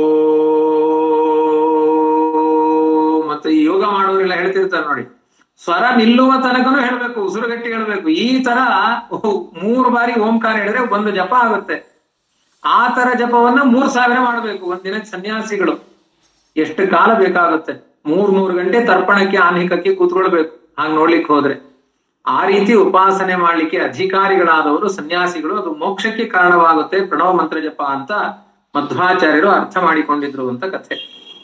ಮತ್ತೆ ಈ ಯೋಗ ಮಾಡೋರೆಲ್ಲ ಹೇಳ್ತಿರ್ತಾರೆ ನೋಡಿ, ಸ್ವರ ನಿಲ್ಲುವ ತನಕನೂ ಹೇಳ್ಬೇಕು, ಉಸಿರುಗಟ್ಟಿ ಹೇಳ್ಬೇಕು. ಈ ತರ ಮೂರು ಬಾರಿ ಓಂಕಾರ ಹೇಳಿದ್ರೆ ಒಂದು ಜಪ ಆಗುತ್ತೆ. ಆ ತರ ಜಪವನ್ನ ಮೂರ್ ಸಾವಿರ ಮಾಡ್ಬೇಕು ಒಂದಿನ ಸನ್ಯಾಸಿಗಳು. ಎಷ್ಟು ಕಾಲ ಬೇಕಾಗುತ್ತೆ? ಮೂರ್ ಮೂರು ಗಂಟೆ ತರ್ಪಣಕ್ಕೆ ಆನ್ಹಿಕಕ್ಕೆ ಕೂತ್ಕೊಳ್ಬೇಕು ಹಾಗೆ ನೋಡ್ಲಿಕ್ಕೆ ಹೋದ್ರೆ. ಆ ರೀತಿ ಉಪಾಸನೆ ಮಾಡ್ಲಿಕ್ಕೆ ಅಧಿಕಾರಿಗಳಾದವರು ಸನ್ಯಾಸಿಗಳು. ಅದು ಮೋಕ್ಷಕ್ಕೆ ಕಾರಣವಾಗುತ್ತೆ ಪ್ರಣವ ಮಂತ್ರ ಜಪ ಅಂತ ಮಧ್ವಾಚಾರ್ಯರು ಅರ್ಥ ಮಾಡಿಕೊಂಡಿದ್ರು ಅಂತ ಕಥೆ.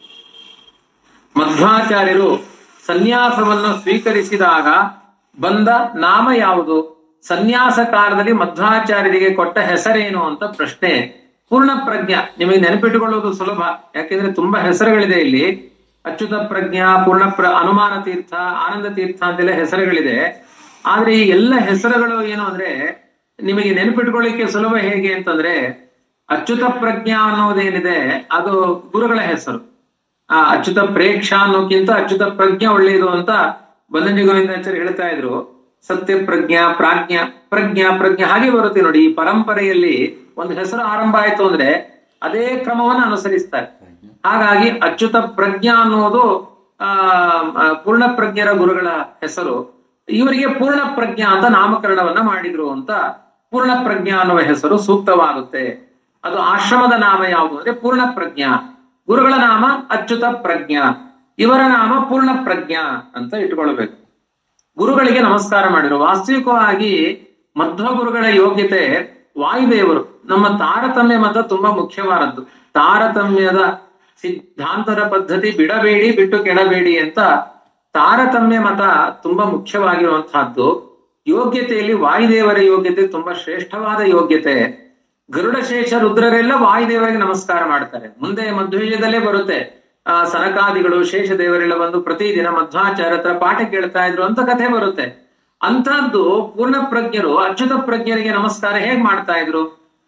ಮಧ್ವಾಚಾರ್ಯರು ಸನ್ಯಾಸವನ್ನು ಸ್ವೀಕರಿಸಿದಾಗ ಬಂದ ನಾಮ ಯಾವುದು? ಸನ್ಯಾಸ ಕಾಲದಲ್ಲಿ ಮಧ್ವಾಚಾರ್ಯರಿಗೆ ಕೊಟ್ಟ ಹೆಸರೇನು ಅಂತ ಪ್ರಶ್ನೆ. ಪೂರ್ಣ ಪ್ರಜ್ಞಾ. ನಿಮಗೆ ನೆನಪಿಟ್ಟುಕೊಳ್ಳುವುದು ಸುಲಭ, ಯಾಕೆಂದ್ರೆ ತುಂಬಾ ಹೆಸರುಗಳಿದೆ ಇಲ್ಲಿ. ಅಚ್ಯುತ ಪ್ರಜ್ಞಾ, ಪೂರ್ಣ ಪ್ರ ಹನುಮಾನ ತೀರ್ಥ, ಆನಂದ ತೀರ್ಥ ಅಂತೆಲ್ಲ ಹೆಸರುಗಳಿದೆ. ಆದ್ರೆ ಈ ಎಲ್ಲ ಹೆಸರುಗಳು ಏನು ಅಂದ್ರೆ ನಿಮಗೆ ನೆನಪಿಟ್ಕೊಳ್ಳಿಕ್ಕೆ ಸುಲಭ ಹೇಗೆ ಅಂತಂದ್ರೆ, ಅಚ್ಯುತ ಪ್ರಜ್ಞಾ ಅನ್ನೋದೇನಿದೆ ಅದು ಗುರುಗಳ ಹೆಸರು. ಆ ಅಚ್ಯುತ ಪ್ರೇಕ್ಷಾ ಅನ್ನೋಕ್ಕಿಂತ ಅಚ್ಯುತ ಪ್ರಜ್ಞಾ ಒಳ್ಳೆಯದು ಅಂತ ಬನ್ನಂಜಿ ಗೋವಿಂದಾಚಾರ್ಯ ಹೇಳ್ತಾ ಇದ್ರು. ಸತ್ಯ ಪ್ರಜ್ಞಾ, ಪ್ರಾಜ್ಞಾ, ಪ್ರಜ್ಞಾ ಪ್ರಜ್ಞಾ ಹಾಗೆ ಬರುತ್ತೆ ನೋಡಿ. ಈ ಪರಂಪರೆಯಲ್ಲಿ ಒಂದು ಹೆಸರು ಆರಂಭ ಆಯ್ತು ಅಂದ್ರೆ ಅದೇ ಕ್ರಮವನ್ನು ಅನುಸರಿಸ್ತಾರೆ. ಹಾಗಾಗಿ ಅಚ್ಯುತ ಪ್ರಜ್ಞಾ ಅನ್ನೋದು ಆ ಪೂರ್ಣ ಪ್ರಜ್ಞರ ಗುರುಗಳ ಹೆಸರು. ಇವರಿಗೆ ಪೂರ್ಣ ಪ್ರಜ್ಞಾ ಅಂತ ನಾಮಕರಣವನ್ನ ಮಾಡಿದ್ರು ಅಂತ ಪೂರ್ಣ ಪ್ರಜ್ಞಾ ಅನ್ನುವ ಹೆಸರು ಸೂಕ್ತವಾಗುತ್ತೆ. ಅದು ಆಶ್ರಮದ ನಾಮ ಯಾವುದು ಅಂದ್ರೆ ಪೂರ್ಣ ಪ್ರಜ್ಞಾ. ಗುರುಗಳ ನಾಮ ಅಚ್ಯುತ ಪ್ರಜ್ಞಾ, ಇವರ ನಾಮ ಪೂರ್ಣ ಪ್ರಜ್ಞಾ ಅಂತ ಇಟ್ಕೊಳ್ಬೇಕು. ಗುರುಗಳಿಗೆ ನಮಸ್ಕಾರ ಮಾಡಿದ್ರು. ವಾಸ್ತವಿಕವಾಗಿ ಮಧ್ವ ಗುರುಗಳ ಯೋಗ್ಯತೆ ವಾಯುದೇವರು. ನಮ್ಮ ತಾರತಮ್ಯ ಮತ ತುಂಬಾ ಮುಖ್ಯವಾದದ್ದು. ತಾರತಮ್ಯದ ಸಿದ್ಧಾಂತದ ಪದ್ಧತಿ ಬಿಡಬೇಡಿ, ಬಿಟ್ಟು ಕೆಡಬೇಡಿ ಅಂತ ತಾರತಮ್ಯ ಮತ ತುಂಬಾ ಮುಖ್ಯವಾಗಿರುವಂತಹದ್ದು. ಯೋಗ್ಯತೆಯಲ್ಲಿ ವಾಯುದೇವರ ಯೋಗ್ಯತೆ ತುಂಬಾ ಶ್ರೇಷ್ಠವಾದ ಯೋಗ್ಯತೆ. ಗರುಡಶೇಷ ರುದ್ರರೆಲ್ಲ ವಾಯುದೇವರಿಗೆ ನಮಸ್ಕಾರ ಮಾಡ್ತಾರೆ. ಮುಂದೆ ಮಧ್ವಯುಗದಲ್ಲೇ ಬರುತ್ತೆ. ಆ ಸನಕಾದಿಗಳು ಶೇಷದೇವರೆಲ್ಲ ಬಂದು ಪ್ರತಿದಿನ ಮಧ್ವಾಚಾರ್ಯ ಹತ್ರ ಪಾಠ ಕೇಳ್ತಾ ಇದ್ರು ಅಂತ ಕಥೆ ಬರುತ್ತೆ. ಅಂತಹದ್ದು ಪೂರ್ಣ ಪ್ರಜ್ಞರು ಅಚ್ಯುತ ಪ್ರಜ್ಞರಿಗೆ ನಮಸ್ಕಾರ ಹೇಗ್ ಮಾಡ್ತಾ ಇದ್ರು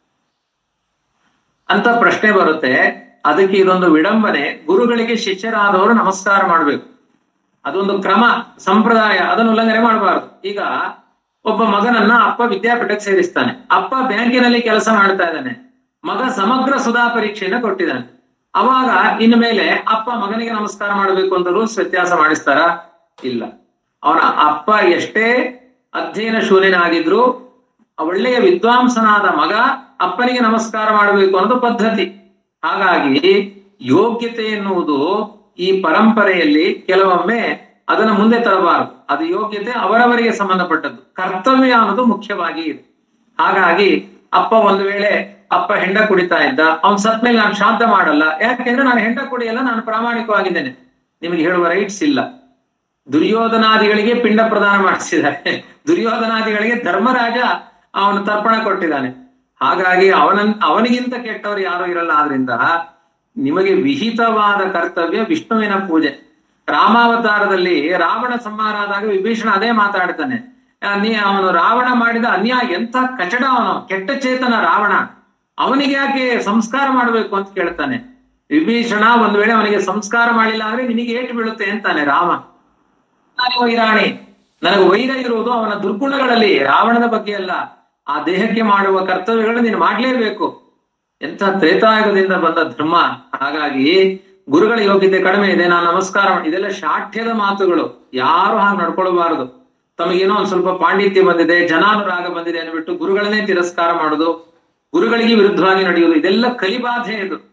ಅಂತ ಪ್ರಶ್ನೆ ಬರುತ್ತೆ. ಅದಕ್ಕೆ ಇದೊಂದು ವಿಡಂಬನೆ. ಗುರುಗಳಿಗೆ ಶಿಷ್ಯರಾದವರು ನಮಸ್ಕಾರ ಮಾಡ್ಬೇಕು. ಅದೊಂದು ಕ್ರಮ, ಸಂಪ್ರದಾಯ. ಅದನ್ನು ಉಲ್ಲಂಘನೆ ಮಾಡಬಾರದು. ಈಗ ಒಬ್ಬ ಮಗನನ್ನ ಅಪ್ಪ ವಿದ್ಯಾಪೀಠಕ್ಕೆ ಸೇರಿಸ್ತಾನೆ. ಅಪ್ಪ ಬ್ಯಾಂಕಿನಲ್ಲಿ ಕೆಲಸ ಮಾಡ್ತಾ ಇದ್ದಾನೆ. ಮಗ ಸಮಗ್ರ ಸುಧಾ ಪರೀಕ್ಷೆಯನ್ನ ಕೊಟ್ಟಿದ್ದಾನೆ. ಅವಾಗ ಇನ್ನು ಮೇಲೆ ಅಪ್ಪ ಮಗನಿಗೆ ನಮಸ್ಕಾರ ಮಾಡಬೇಕು ಅಂತ ರೂಲ್ಸ್ ವ್ಯತ್ಯಾಸ ಮಾಡಿಸ್ತಾರ? ಇಲ್ಲ. ಅವನ ಅಪ್ಪ ಎಷ್ಟೇ ಅಧ್ಯಯನ ಶೂನ್ಯನಾಗಿದ್ರು ಒಳ್ಳೆಯ ವಿದ್ವಾಂಸನಾದ ಮಗ ಅಪ್ಪನಿಗೆ ನಮಸ್ಕಾರ ಮಾಡಬೇಕು ಅನ್ನೋದು ಪದ್ಧತಿ. ಹಾಗಾಗಿ ಯೋಗ್ಯತೆ ಎನ್ನುವುದು ಈ ಪರಂಪರೆಯಲ್ಲಿ ಕೆಲವೊಮ್ಮೆ ಅದನ್ನ ಮುಂದೆ ತರಬಾರದು. ಅದು ಯೋಗ್ಯತೆ ಅವರವರಿಗೆ ಸಂಬಂಧಪಟ್ಟದ್ದು. ಕರ್ತವ್ಯ ಅನ್ನೋದು ಮುಖ್ಯವಾಗಿ ಇದೆ. ಹಾಗಾಗಿ ಅಪ್ಪ ಒಂದು ವೇಳೆ ಅಪ್ಪ ಹೆಂಡ ಕುಡಿತಾ ಇದ್ದ, ಅವನ್ ಸತ್ ಮೇಲೆ ನಾನು ಶ್ರಾದ್ದ ಮಾಡಲ್ಲ, ಯಾಕೆಂದ್ರೆ ನಾನು ಹೆಂಡ ಕುಡಿಯಲ್ಲ, ನಾನು ಪ್ರಾಮಾಣಿಕವಾಗಿದ್ದೇನೆ. ನಿಮಗೆ ಹೇಳುವ ರೈಟ್ಸ್ ಇಲ್ಲ. ದುರ್ಯೋಧನಾದಿಗಳಿಗೆ ಪಿಂಡ ಪ್ರದಾನ ಮಾಡಿಸಿದ್ದಾರೆ. ದುರ್ಯೋಧನಾದಿಗಳಿಗೆ ಧರ್ಮರಾಜ ಅವನು ತರ್ಪಣ ಕೊಟ್ಟಿದ್ದಾನೆ. ಹಾಗಾಗಿ ಅವನ ಅವನಿಗಿಂತ ಕೆಟ್ಟವರು ಯಾರು ಇರಲ್ಲ. ಆದ್ರಿಂದ ನಿಮಗೆ ವಿಹಿತವಾದ ಕರ್ತವ್ಯ ವಿಷ್ಣುವಿನ ಪೂಜೆ. ರಾಮಾವತಾರದಲ್ಲಿ ರಾವಣ ಸಂಹಾರ ಆದಾಗ ವಿಭೀಷಣ ಅದೇ ಮಾತಾಡ್ತಾನೆ. ನೀ ಅವನು ರಾವಣ ಮಾಡಿದ ಅನ್ಯಾಯ, ಎಂಥ ಕಚಡ ಅವನು, ಕೆಟ್ಟ ಚೇತನ ರಾವಣ, ಅವನಿಗೆ ಯಾಕೆ ಸಂಸ್ಕಾರ ಮಾಡಬೇಕು ಅಂತ ಕೇಳ್ತಾನೆ. ವಿಭೀಷಣ ಒಂದ್ ವೇಳೆ ಅವನಿಗೆ ಸಂಸ್ಕಾರ ಮಾಡಿಲ್ಲ ಅಂದ್ರೆ ನಿನಗೆ ಏಟು ಬೀಳುತ್ತೆ ಅಂತಾನೆ ರಾಮ. ವೈರಾಣಿ, ನನಗೆ ವೈರ ಇರುವುದು ಅವನ ದುರ್ಗುಣಗಳಲ್ಲಿ, ರಾವಣನ ಬಗ್ಗೆ ಅಲ್ಲ. ಆ ದೇಹಕ್ಕೆ ಮಾಡುವ ಕರ್ತವ್ಯಗಳು ನೀನು ಮಾಡ್ಲೇಬೇಕು. ಎಂಥ ತ್ರೇತಾಯುಗದಿಂದ ಬಂದ ಧರ್ಮ. ಹಾಗಾಗಿ ಗುರುಗಳ ಯೋಗ್ಯತೆ ಕಡಿಮೆ ಇದೆ, ನಾನು ನಮಸ್ಕಾರ ಮಾಡಿ, ಇದೆಲ್ಲ ಶಾಠ್ಯದ ಮಾತುಗಳು. ಯಾರು ಹಾಗೆ ನಡ್ಕೊಳ್ಬಾರದು. ತಮಗೇನೋ ಒಂದ್ ಸ್ವಲ್ಪ ಪಾಂಡಿತ್ಯ ಬಂದಿದೆ, ಜನಾನುರಾಗ ಬಂದಿದೆ ಅಂದ್ಬಿಟ್ಟು ಗುರುಗಳನ್ನೇ ತಿರಸ್ಕಾರ ಮಾಡುದು, ಗುರುಗಳಿಗೆ ವಿರುದ್ಧವಾಗಿ ನಡೆಯುವುದು, ಇದೆಲ್ಲ ಕಲಿಬಾಧೆ. ಇದು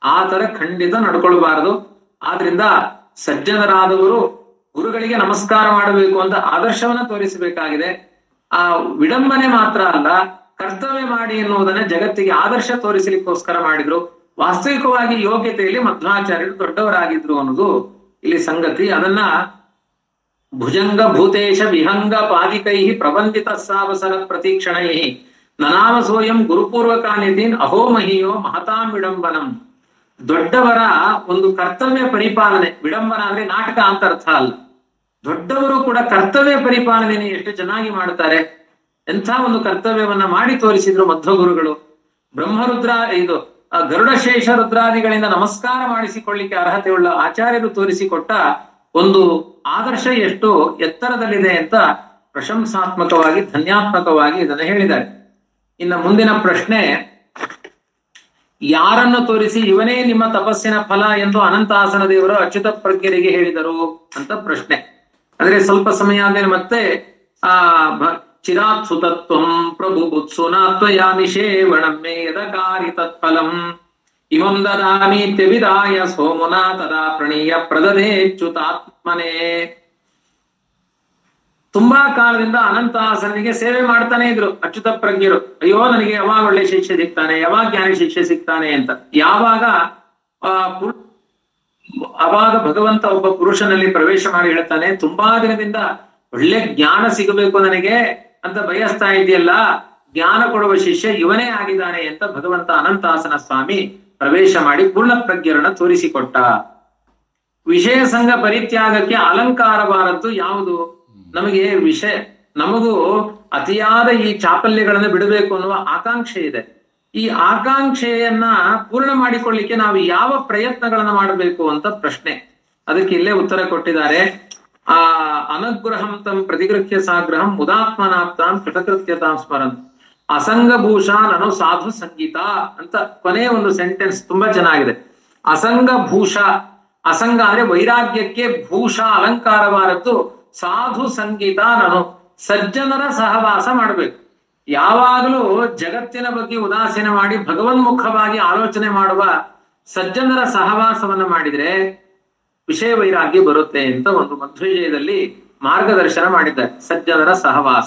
ಆ ತರ ಖಂಡಿತ ನಡ್ಕೊಳ್ಬಾರದು. ಆದ್ರಿಂದ ಸಜ್ಜನರಾದವರು ಗುರುಗಳಿಗೆ ನಮಸ್ಕಾರ ಮಾಡಬೇಕು ಅಂತ ಆದರ್ಶವನ್ನ ತೋರಿಸಬೇಕಾಗಿದೆ. ಆ ವಿಡಂಬನೆ ಮಾತ್ರ ಅಲ್ಲ, ಕರ್ತವ್ಯ ಮಾಡಿ ಎನ್ನುವುದನ್ನ ಜಗತ್ತಿಗೆ ಆದರ್ಶ ತೋರಿಸಲಿಕ್ಕೋಸ್ಕರ ಮಾಡಿದ್ರು. ವಾಸ್ತವಿಕವಾಗಿ ಯೋಗ್ಯತೆಯಲ್ಲಿ ಮಧ್ವಾಚಾರ್ಯರು ದೊಡ್ಡವರಾಗಿದ್ರು ಅನ್ನೋದು ಇಲ್ಲಿ ಸಂಗತಿ. ಅದನ್ನ ಭುಜಂಗ ಭೂತೇಶ ವಿಹಂಗ ಪಾದಿಕೈ ಪ್ರಬಂಧಿತ ಸಾವಸರ ಪ್ರತೀಕ್ಷಣೈ ನನಾಮ ಸೋಯಂ ಗುರುಪೂರ್ವಕಾನಿದೀನ್ ಅಹೋ ಮಹಿಯೋ ಮಹತಾಂ ವಿಡಂಬನಂ. ದೊಡ್ಡವರ ಒಂದು ಕರ್ತವ್ಯ ಪರಿಪಾಲನೆ, ವಿಡಂಬನ ಅಂದ್ರೆ ನಾಟಕ ಅಂತ ಅರ್ಥ ಅಲ್ಲ. ದೊಡ್ಡವರು ಕೂಡ ಕರ್ತವ್ಯ ಪರಿಪಾಲನೆ ಎಷ್ಟು ಚೆನ್ನಾಗಿ ಮಾಡ್ತಾರೆ. ಎಂಥ ಒಂದು ಕರ್ತವ್ಯವನ್ನ ಮಾಡಿ ತೋರಿಸಿದ್ರು ಮಧ್ವಗುರುಗಳು. ಬ್ರಹ್ಮರುದ್ರ ಇದು ಗರುಡಶೇಷ ರುದ್ರಾದಿಗಳಿಂದ ನಮಸ್ಕಾರ ಮಾಡಿಸಿಕೊಳ್ಳಿಕ್ಕೆ ಅರ್ಹತೆಯುಳ್ಳ ಆಚಾರ್ಯರು ತೋರಿಸಿಕೊಟ್ಟ ಒಂದು ಆದರ್ಶ ಎಷ್ಟು ಎತ್ತರದಲ್ಲಿದೆ ಅಂತ ಪ್ರಶಂಸಾತ್ಮಕವಾಗಿ ಧನ್ಯಾತ್ಮಕವಾಗಿ ಇದನ್ನು ಹೇಳಿದ್ದಾರೆ. ಇನ್ನು ಮುಂದಿನ ಪ್ರಶ್ನೆ, ಯಾರನ್ನು ತೋರಿಸಿ ಇವನೇ ನಿಮ್ಮ ತಪಸ್ಸಿನ ಫಲ ಎಂದು ಅನಂತಾಸನ ದೇವರು ಅಚ್ಯುತ ಪ್ರಜ್ಞರಿಗೆ ಹೇಳಿದರು ಅಂತ ಪ್ರಶ್ನೆ. ಅಂದ್ರೆ ಸ್ವಲ್ಪ ಸಮಯ ಆದ್ಮೇಲೆ ಮತ್ತೆ ಆ ಚಿರಾತ್ ಸುತತ್ವಂ ಪ್ರಭು ಬುತ್ಸುನಾ ತ್ವಯಾಮಿ ಶೇವಣಮ್ಮೆ ಯದಕಾರಿ ತತ್ಫಲಂ ಇವಂ ದದಾಮೀತ್ಯವಿದಾಯ ಸೋಮುನಾ ತದಾ ಪ್ರಣೀಯ ಪ್ರದದೇಚ್ಯುತಾತ್ಮನೇ. ತುಂಬಾ ಕಾಲದಿಂದ ಅನಂತಾಸನಿಗೆ ಸೇವೆ ಮಾಡ್ತಾನೆ ಇದ್ರು ಅಚ್ಯುತ ಪ್ರಜ್ಞರು. ಅಯ್ಯೋ ನನಗೆ ಯಾವಾಗ ಒಳ್ಳೆ ಶಿಕ್ಷೆ ಸಿಗ್ತಾನೆ, ಯಾವಾಗ ಜ್ಞಾನಿ ಶಿಕ್ಷೆ ಸಿಗ್ತಾನೆ ಅಂತ. ಯಾವಾಗ ಆ ಅವಾಗ ಭಗವಂತ ಒಬ್ಬ ಪುರುಷನಲ್ಲಿ ಪ್ರವೇಶ ಮಾಡಿ ಹೇಳ್ತಾನೆ, ತುಂಬಾ ದಿನದಿಂದ ಒಳ್ಳೆ ಜ್ಞಾನ ಸಿಗಬೇಕು ನನಗೆ ಅಂತ ಬಯಸ್ತಾ ಇದೆಯಲ್ಲ, ಜ್ಞಾನ ಕೊಡುವ ಶಿಷ್ಯ ಇವನೇ ಆಗಿದ್ದಾನೆ ಅಂತ ಭಗವಂತ ಅನಂತಾಸನ ಸ್ವಾಮಿ ಪ್ರವೇಶ ಮಾಡಿ ಪೂರ್ಣ ಪ್ರಜ್ಞರನ್ನ ತೋರಿಸಿಕೊಟ್ಟ. ವಿಷಯ ಸಂಘ ಪರಿತ್ಯಾಗಕ್ಕೆ ಅಲಂಕಾರವಾದದ್ದು ಯಾವುದು? ನಮಗೆ ವಿಷಯ ನಮಗೂ ಅತಿಯಾದ ಈ ಚಾಪಲ್ಯಗಳನ್ನು ಬಿಡಬೇಕು ಅನ್ನುವ ಆಕಾಂಕ್ಷೆ ಇದೆ. ಈ ಆಕಾಂಕ್ಷೆಯನ್ನ ಪೂರ್ಣ ಮಾಡಿಕೊಳ್ಳಿಕ್ಕೆ ನಾವು ಯಾವ ಪ್ರಯತ್ನಗಳನ್ನ ಮಾಡಬೇಕು ಅಂತ ಪ್ರಶ್ನೆ. ಅದಕ್ಕೆ ಇಲ್ಲೇ ಉತ್ತರ ಕೊಟ್ಟಿದ್ದಾರೆ. ಆ ಅನುಗ್ರಹಂ ತಂ ಪ್ರತಿಗೃಹ್ಯ ಸಾಗ್ರಹಂ ಮುದಾತ್ಮನಾಪ್ತಾಂ ಕೃತಕೃತ್ಯತಾಂ ಸ್ಮರನ್ ಅಸಂಗಭೂಷ ನನು ಸಾಧು ಸಂಗೀತ ಅಂತ ಕೊನೆಯ ಒಂದು ಸೆಂಟೆನ್ಸ್ ತುಂಬಾ ಚೆನ್ನಾಗಿದೆ. ಅಸಂಗಭೂಷ, ಅಸಂಗ ಅಂದ್ರೆ ವೈರಾಗ್ಯಕ್ಕೆ, ಭೂಷ ಅಲಂಕಾರವಾದದ್ದು ಸಾಧು ಸಂಗೀತ. ನಾನು ಸಜ್ಜನರ ಸಹವಾಸ ಮಾಡಬೇಕು. ಯಾವಾಗಲೂ ಜಗತ್ತಿನ ಬಗ್ಗೆ ಉದಾಸೀನ ಮಾಡಿ ಭಗವನ್ಮುಖವಾಗಿ ಆಲೋಚನೆ ಮಾಡುವ ಸಜ್ಜನರ ಸಹವಾಸವನ್ನ ಮಾಡಿದ್ರೆ ವಿಷಯ ವೈರಾಗ್ಯ ಬರುತ್ತೆ ಅಂತ ಒಂದು ಮಧ್ವವಿಜಯದಲ್ಲಿ ಮಾರ್ಗದರ್ಶನ ಮಾಡಿದ್ದಾರೆ. ಸಜ್ಜನರ ಸಹವಾಸ.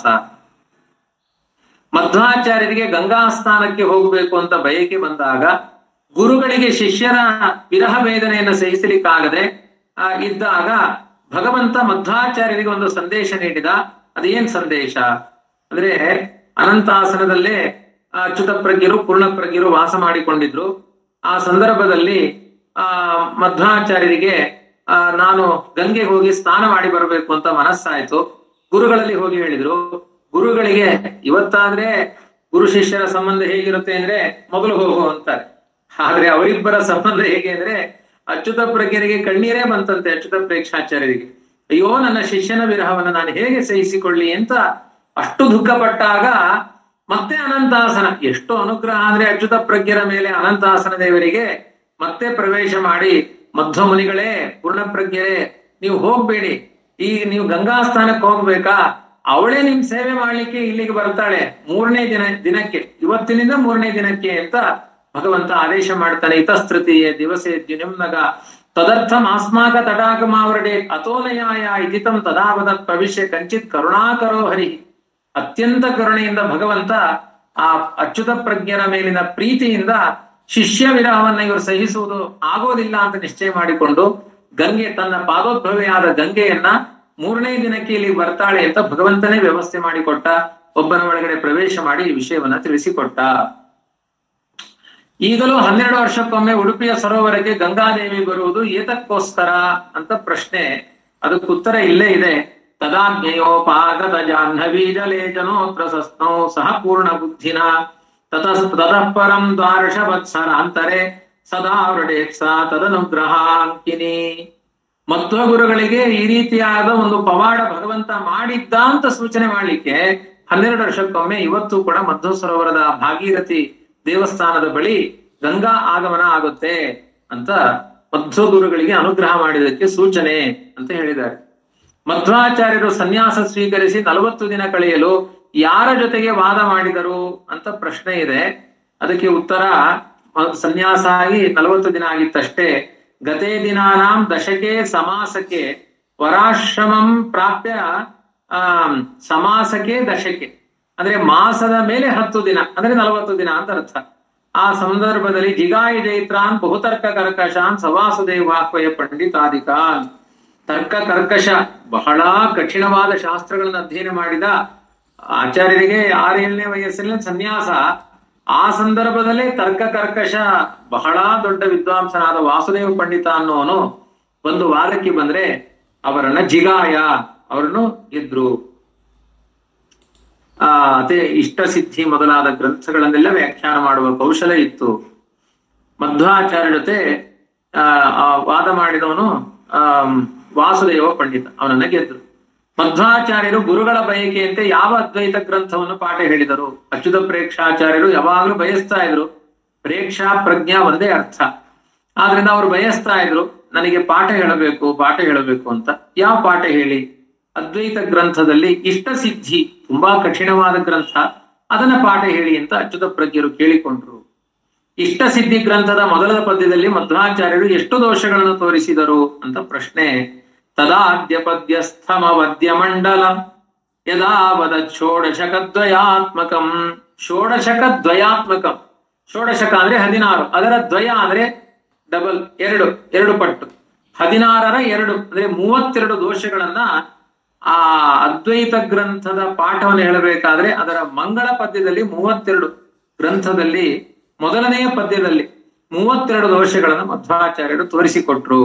ಮಧ್ವಾಚಾರ್ಯರಿಗೆ ಗಂಗಾ ಸ್ನಾನಕ್ಕೆ ಹೋಗಬೇಕು ಅಂತ ಬಯಕೆ ಬಂದಾಗ ಗುರುಗಳಿಗೆ ಶಿಷ್ಯರ ವಿರಹ ವೇದನೆಯನ್ನು ಸಹಿಸಲಿಕ್ಕಾಗದೆ ಇದ್ದಾಗ ಭಗವಂತ ಮಧ್ವಾಚಾರ್ಯರಿಗೆ ಒಂದು ಸಂದೇಶ ನೀಡಿದ. ಅದೇನ್ ಸಂದೇಶ ಅಂದ್ರೆ, ಅನಂತಾಸನದಲ್ಲೇ ಅಚ್ಯುತ ಪ್ರಜ್ಞರು ಪೂರ್ಣ ಪ್ರಜ್ಞರು ವಾಸ ಮಾಡಿಕೊಂಡಿದ್ರು. ಆ ಸಂದರ್ಭದಲ್ಲಿ ಆ ಮಧ್ವಾಚಾರ್ಯರಿಗೆ ಆ ನಾನು ಗಂಗೆ ಹೋಗಿ ಸ್ನಾನ ಮಾಡಿ ಬರಬೇಕು ಅಂತ ಮನಸ್ಸಾಯ್ತು. ಗುರುಗಳಲ್ಲಿ ಹೋಗಿ ಹೇಳಿದ್ರು. ಗುರುಗಳಿಗೆ ಇವತ್ತಾದ್ರೆ ಗುರು ಶಿಷ್ಯರ ಸಂಬಂಧ ಹೇಗಿರುತ್ತೆ ಅಂದ್ರೆ ಮೊದಲು ಹೋಗು ಅಂತಾರೆ. ಆದ್ರೆ ಅವರಿಬ್ಬರ ಸಂಬಂಧ ಹೇಗೆ ಅಂದ್ರೆ ಅಚ್ಯುತ ಪ್ರಜ್ಞರಿಗೆ ಕಣ್ಣೀರೇ ಬಂತಂತೆ. ಅಚ್ಯುತ ಪ್ರೇಕ್ಷಾಚಾರ್ಯರಿಗೆ ಅಯ್ಯೋ ನನ್ನ ಶಿಷ್ಯನ ವಿರಹವನ್ನು ನಾನು ಹೇಗೆ ಸಹಿಸಿಕೊಳ್ಳಿ ಅಂತ ಅಷ್ಟು ದುಃಖಪಟ್ಟಾಗ ಮತ್ತೆ ಅನಂತಾಸನ, ಎಷ್ಟು ಅನುಗ್ರಹ ಅಂದ್ರೆ ಅಚ್ಯುತ ಪ್ರಜ್ಞರ ಮೇಲೆ ಅನಂತಾಸನ ದೇವರಿಗೆ ಮತ್ತೆ ಪ್ರವೇಶ ಮಾಡಿ, ಮಧ್ವ ಮುನಿಗಳೇ ಪೂರ್ಣ ಪ್ರಜ್ಞರೇ ನೀವು ಹೋಗ್ಬೇಡಿ, ಈಗ ನೀವು ಗಂಗಾ ಸ್ಥಾನಕ್ಕೆ ಹೋಗ್ಬೇಕಾ, ಅವಳೇ ನಿಮ್ ಸೇವೆ ಮಾಡ್ಲಿಕ್ಕೆ ಇಲ್ಲಿಗೆ ಬರ್ತಾಳೆ ಮೂರನೇ ದಿನ ದಿನಕ್ಕೆ ಇವತ್ತಿನಿಂದ ಮೂರನೇ ದಿನಕ್ಕೆ ಅಂತ ಭಗವಂತ ಆದೇಶ ಮಾಡ್ತಾನೆ. ಇತಸ್ತೃತೀಯ ದಿವಸೇ ದ್ಯುನಿಮ್ನಗ ತದರ್ಥಂ ಆಸ್ಮಾಕ ತಟಾಕಮಾವರಡೆ ಅತೋನಯಾಯ ಇತಿತಂ ತದಾವದತ್ ಪ್ರವಿಶ್ಯ ಕಂಚಿತ್ ಕರುಣಾಕರೋ ಹರಿ. ಅತ್ಯಂತ ಕರುಣೆಯಿಂದ ಭಗವಂತ ಆ ಅಚ್ಯುತ ಪ್ರಜ್ಞರ ಮೇಲಿನ ಪ್ರೀತಿಯಿಂದ ಶಿಷ್ಯ ವಿರಹವನ್ನ ಇವರು ಸಹಿಸುವುದು ಆಗೋದಿಲ್ಲ ಅಂತ ನಿಶ್ಚಯ ಮಾಡಿಕೊಂಡು ಗಂಗೆ, ತನ್ನ ಪಾದೋದ್ಭವೆಯಾದ ಗಂಗೆಯನ್ನ ಮೂರನೇ ದಿನಕ್ಕೆ ಇಲ್ಲಿ ಬರ್ತಾಳೆ ಅಂತ ಭಗವಂತನೇ ವ್ಯವಸ್ಥೆ ಮಾಡಿಕೊಟ್ಟ. ಒಬ್ಬನ ಒಳಗಡೆ ಪ್ರವೇಶ ಮಾಡಿ ಈ ವಿಷಯವನ್ನ ತಿಳಿಸಿಕೊಟ್ಟ. ಈಗಲೂ ಹನ್ನೆರಡು ವರ್ಷಕ್ಕೊಮ್ಮೆ ಉಡುಪಿಯ ಸರೋವರಕ್ಕೆ ಗಂಗಾದೇವಿ ಬರುವುದು ಏತಕ್ಕೋಸ್ಕರ ಅಂತ ಪ್ರಶ್ನೆ. ಅದಕ್ಕೆ ಉತ್ತರ ಇಲ್ಲೇ ಇದೆ. ತದಾಜ್ಞಯೋಪಾಗತ ಜಾಹ್ನವೀ ಜಲೇ ಜನೋತ್ರ ಸಸ್ನೋ ಸಹ ಪೂರ್ಣ ಬುದ್ಧಿನ ತತಃ ತತಃ ಪರಂ ದ್ವಾದಶ ವತ್ಸರಾಂತರೆ ಸದಾ ವೃಡೇತ್ಸ ತದನುಗ್ರಹಾಂಕಿನಿ. ಮಧ್ವ ಗುರುಗಳಿಗೆ ಈ ರೀತಿಯಾದ ಒಂದು ಪವಾಡ ಭಗವಂತ ಮಾಡಿದ್ದ ಅಂತ ಸೂಚನೆ ಮಾಡ್ಲಿಕ್ಕೆ ಹನ್ನೆರಡು ವರ್ಷಕ್ಕೊಮ್ಮೆ ಇವತ್ತು ಕೂಡ ಮಧ್ವ ಸರೋವರದ ಭಾಗೀರಥಿ ದೇವಸ್ಥಾನದ ಬಳಿ ಗಂಗಾ ಆಗಮನ ಆಗುತ್ತೆ ಅಂತ ಮಧ್ವ ಗುರುಗಳಿಗೆ ಅನುಗ್ರಹ ಮಾಡಿದಕ್ಕೆ ಸೂಚನೆ ಅಂತ ಹೇಳಿದ್ದಾರೆ. ಮಧ್ವಾಚಾರ್ಯರು ಸನ್ಯಾಸ ಸ್ವೀಕರಿಸಿ ನಲವತ್ತು ದಿನ ಕಳೆಯಲು ಯಾರ ಜೊತೆಗೆ ವಾದ ಮಾಡಿದರು ಅಂತ ಪ್ರಶ್ನೆ ಇದೆ. ಅದಕ್ಕೆ ಉತ್ತರ ಸನ್ಯಾಸ ಆಗಿ ನಲವತ್ತು ದಿನ ಆಗಿತ್ತಷ್ಟೇ. ಗತೇ ದಿನಾನಾಂ ದಶಕೆ ಸಮಾಸಕ್ಕೆ ವರಾಶ್ರಮಂ ಪ್ರಾಪ್ಯ ಆ ಸಮಾಸಕ್ಕೆ ದಶಕೆ ಅಂದ್ರೆ ಮಾಸದ ಮೇಲೆ ಹತ್ತು ದಿನ ಅಂದ್ರೆ ನಲವತ್ತು ದಿನ ಅಂತ ಅರ್ಥ. ಆ ಸಂದರ್ಭದಲ್ಲಿ ಜಿಗಾಯಿ ಜೈತ್ರಾನ್ ಬಹುತರ್ಕ ಕರ್ಕಶಾನ್ ಸವಾಸುದೇವಾಕ್ವಯ ಪಂಡಿತಾದಿಕಾನ್. ತರ್ಕ ಕರ್ಕಶ ಬಹಳ ಕಠಿಣವಾದ ಶಾಸ್ತ್ರಗಳನ್ನು ಅಧ್ಯಯನ ಮಾಡಿದ ಆಚಾರ್ಯರಿಗೆ ಆರೇಳನೇ ವಯಸ್ಸಿನಲ್ಲಿ ಸನ್ಯಾಸ. ಆ ಸಂದರ್ಭದಲ್ಲೇ ತರ್ಕ ಕರ್ಕಶ ಬಹಳ ದೊಡ್ಡ ವಿದ್ವಾಂಸನಾದ ವಾಸುದೇವ ಪಂಡಿತ ಅನ್ನೋನು ಒಂದು ವಾದಕ್ಕೆ ಬಂದ್ರೆ ಅವರನ್ನ ಜಿಗಾಯ ಅವರನ್ನು ಗೆದ್ರು. ಆ ಅದೇ ಇಷ್ಟ ಸಿದ್ಧಿ ಮೊದಲಾದ ಗ್ರಂಥಗಳನ್ನೆಲ್ಲ ವ್ಯಾಖ್ಯಾನ ಮಾಡುವ ಕೌಶಲ ಇತ್ತು. ಮಧ್ವಾಚಾರ್ಯ ಜೊತೆ ಆ ವಾದ ಮಾಡಿದವನು ಆ ವಾಸುದೇವ ಪಂಡಿತ, ಅವನನ್ನ ಗೆದ್ರು. ಮಧ್ವಾಚಾರ್ಯರು ಗುರುಗಳ ಬಯಕೆಯಂತೆ ಯಾವ ಅದ್ವೈತ ಗ್ರಂಥವನ್ನು ಪಾಠ ಹೇಳಿದರು? ಅಚ್ಯುತ ಪ್ರೇಕ್ಷಾಚಾರ್ಯರು ಯಾವಾಗ್ಲೂ ಬಯಸ್ತಾ ಇದ್ರು. ಪ್ರೇಕ್ಷಾ ಪ್ರಜ್ಞಾ ಒಂದೇ ಅರ್ಥ. ಆದ್ರಿಂದ ಅವ್ರು ಬಯಸ್ತಾ ಇದ್ರು ನನಗೆ ಪಾಠ ಹೇಳಬೇಕು ಪಾಠ ಹೇಳಬೇಕು ಅಂತ. ಯಾವ ಪಾಠ ಹೇಳಿ? ಅದ್ವೈತ ಗ್ರಂಥದಲ್ಲಿ ಇಷ್ಟ ಸಿದ್ಧಿ ತುಂಬಾ ಕಠಿಣವಾದ ಗ್ರಂಥ, ಅದನ್ನ ಪಾಠ ಹೇಳಿ ಅಂತ ಅಚ್ಯುತ ಪ್ರಜ್ಞರು ಕೇಳಿಕೊಂಡ್ರು. ಇಷ್ಟ ಸಿದ್ಧಿ ಗ್ರಂಥದ ಮೊದಲ ಪದ್ಯದಲ್ಲಿ ಮಧ್ವಾಚಾರ್ಯರು ಎಷ್ಟು ದೋಷಗಳನ್ನು ತೋರಿಸಿದರು ಅಂತ ಪ್ರಶ್ನೆ. ತದಾದ್ಯ ಪದ್ಯಸ್ಥಮವದ್ಯ ಮಂಡಲ ಯದಾವದ ಷೋಡಶಕ ದ್ವಯಾತ್ಮಕಂ. ಷೋಡಶಕ ದ್ವಯಾತ್ಮಕಂ, ಷೋಡಶಕ ಅಂದ್ರೆ ಹದಿನಾರು, ಅದರ ದ್ವಯ ಅಂದ್ರೆ ಡಬಲ್, ಎರಡು ಎರಡು ಪಟ್ಟು, ಹದಿನಾರರ ಎರಡು ಅಂದ್ರೆ ಮೂವತ್ತೆರಡು ದೋಷಗಳನ್ನ ಆ ಅದ್ವೈತ ಗ್ರಂಥದ ಪಾಠವನ್ನು ಹೇಳಬೇಕಾದ್ರೆ ಅದರ ಮಂಗಳ ಪದ್ಯದಲ್ಲಿ ಮೂವತ್ತೆರಡು, ಗ್ರಂಥದಲ್ಲಿ ಮೊದಲನೆಯ ಪದ್ಯದಲ್ಲಿ ಮೂವತ್ತೆರಡು ದೋಷಗಳನ್ನು ಮಧ್ವಾಚಾರ್ಯರು ತೋರಿಸಿಕೊಟ್ರು.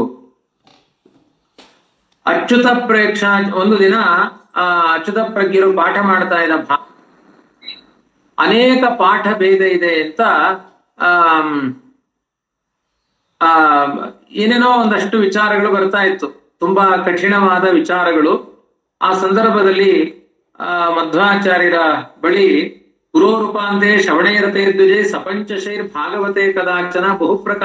ಅಚ್ಯುತ ಪ್ರೇಕ್ಷ ಒಂದು ದಿನ ಆ ಅಚ್ಯುತ ಪ್ರಜ್ಞರು ಪಾಠ ಮಾಡ್ತಾ ಇದ್ದ ಭಾ ಅನೇಕ ಪಾಠ ಭೇದ ಇದೆ ಅಂತ ಆ ಆ ಏನೇನೋ ಒಂದಷ್ಟು ವಿಚಾರಗಳು ಬರ್ತಾ ಇತ್ತು, ತುಂಬಾ ಕಠಿಣವಾದ ವಿಚಾರಗಳು. ಆ ಸಂದರ್ಭದಲ್ಲಿ ಆ ಮಧ್ವಾಚಾರ್ಯರ ಬಳಿ ಗುರೋರೂಪಾಂತೆ ಶ್ರವಣೇರತೆ ದ್ವಿಜೆ ಸಪಂಚಶೈರ್ ಭಾಗವತೆ ಕದಾಚನ ಬಹುಪ್ರಕಾರ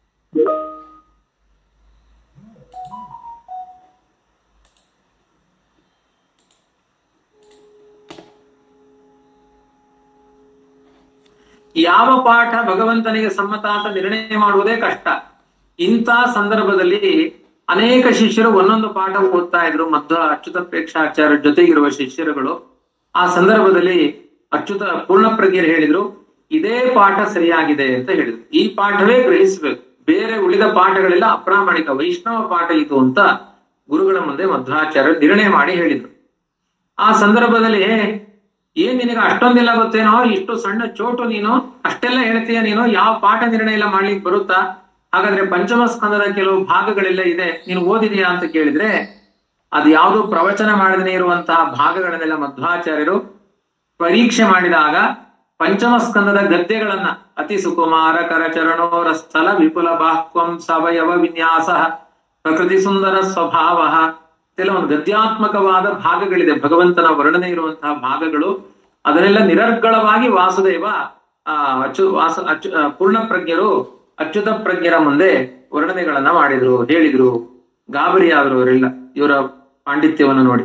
ಯಾವ ಪಾಠ ಭಗವಂತನಿಗೆ ಸಮ್ಮತ ಅಂತ ನಿರ್ಣಯ ಮಾಡುವುದೇ ಕಷ್ಟ. ಇಂಥ ಸಂದರ್ಭದಲ್ಲಿ ಅನೇಕ ಶಿಷ್ಯರು ಒಂದೊಂದು ಪಾಠ ಓದ್ತಾ ಇದ್ರು. ಮಧ್ವ ಅಚ್ಯುತ ಪ್ರೇಕ್ಷಾಚಾರ್ಯ ಜೊತೆಗಿರುವ ಶಿಷ್ಯರುಗಳು. ಆ ಸಂದರ್ಭದಲ್ಲಿ ಅಚ್ಯುತ ಪೂರ್ಣಪ್ರಜ್ಞರು ಹೇಳಿದ್ರು ಇದೇ ಪಾಠ ಸರಿಯಾಗಿದೆ ಅಂತ ಹೇಳಿದ್ರು. ಈ ಪಾಠವೇ ಗ್ರಹಿಸಬೇಕು, ಬೇರೆ ಉಳಿದ ಪಾಠಗಳೆಲ್ಲ ಅಪ್ರಾಮಾಣಿಕ, ವೈಷ್ಣವ ಪಾಠ ಇದು ಅಂತ ಗುರುಗಳ ಮುಂದೆ ಮಧ್ವಾಚಾರ್ಯ ನಿರ್ಣಯ ಮಾಡಿ ಹೇಳಿದ್ರು. ಆ ಸಂದರ್ಭದಲ್ಲಿ ಏನ್ ನಿನಗೆ ಅಷ್ಟೊಂದೆಲ್ಲ ಗೊತ್ತೇನೋ, ಇಷ್ಟು ಸಣ್ಣ ಚೋಟು ನೀನು, ಅಷ್ಟೆಲ್ಲ ಹೇಳ್ತೀಯ ನೀನು, ಯಾವ ಪಾಠ ನಿರ್ಣಯ ಎಲ್ಲ ಮಾಡ್ಲಿಕ್ಕೆ ಬರುತ್ತಾ? ಹಾಗಾದ್ರೆ ಪಂಚಮ ಸ್ಕಂದದ ಕೆಲವು ಭಾಗಗಳೆಲ್ಲ ಇದೆ, ನೀನು ಓದಿದೆಯಾ ಅಂತ ಕೇಳಿದ್ರೆ ಅದು ಯಾವುದು ಪ್ರವಚನ ಮಾಡದೇ ಇರುವಂತಹ ಭಾಗಗಳನ್ನೆಲ್ಲ ಮಧ್ವಾಚಾರ್ಯರು ಪರೀಕ್ಷೆ ಮಾಡಿದಾಗ ಪಂಚಮ ಸ್ಕಂದದ ಗದ್ಯಗಳನ್ನ ಅತಿ ಸುಕುಮಾರ ಕರಚರಣೋರ ಸ್ಥಳ ವಿಪುಲ ಬಾಹ್ವಂ ಸವಯವ ವಿನ್ಯಾಸ ಪ್ರಕೃತಿ ಸುಂದರ ಸ್ವಭಾವ, ಕೆಲವೊಂದು ಗದ್ಯಾತ್ಮಕವಾದ ಭಾಗಗಳಿದೆ, ಭಗವಂತನ ವರ್ಣನೆ ಇರುವಂತಹ ಭಾಗಗಳು. ಅದನ್ನೆಲ್ಲ ನಿರರ್ಗಳವಾಗಿ ವಾಸುದೇವ ಆ ಅಚ್ಚು ವಾಸ ಅಚ್ಚು ಪೂರ್ಣಪ್ರಜ್ಞರು ಅಚ್ಯುತ ಪ್ರಜ್ಞರ ಮುಂದೆ ವರ್ಣನೆಗಳನ್ನ ಮಾಡಿದ್ರು, ಹೇಳಿದ್ರು. ಗಾಬರಿ ಆದ್ರು ಅವರೆಲ್ಲ ಇವರ ಪಾಂಡಿತ್ಯವನ್ನು ನೋಡಿ.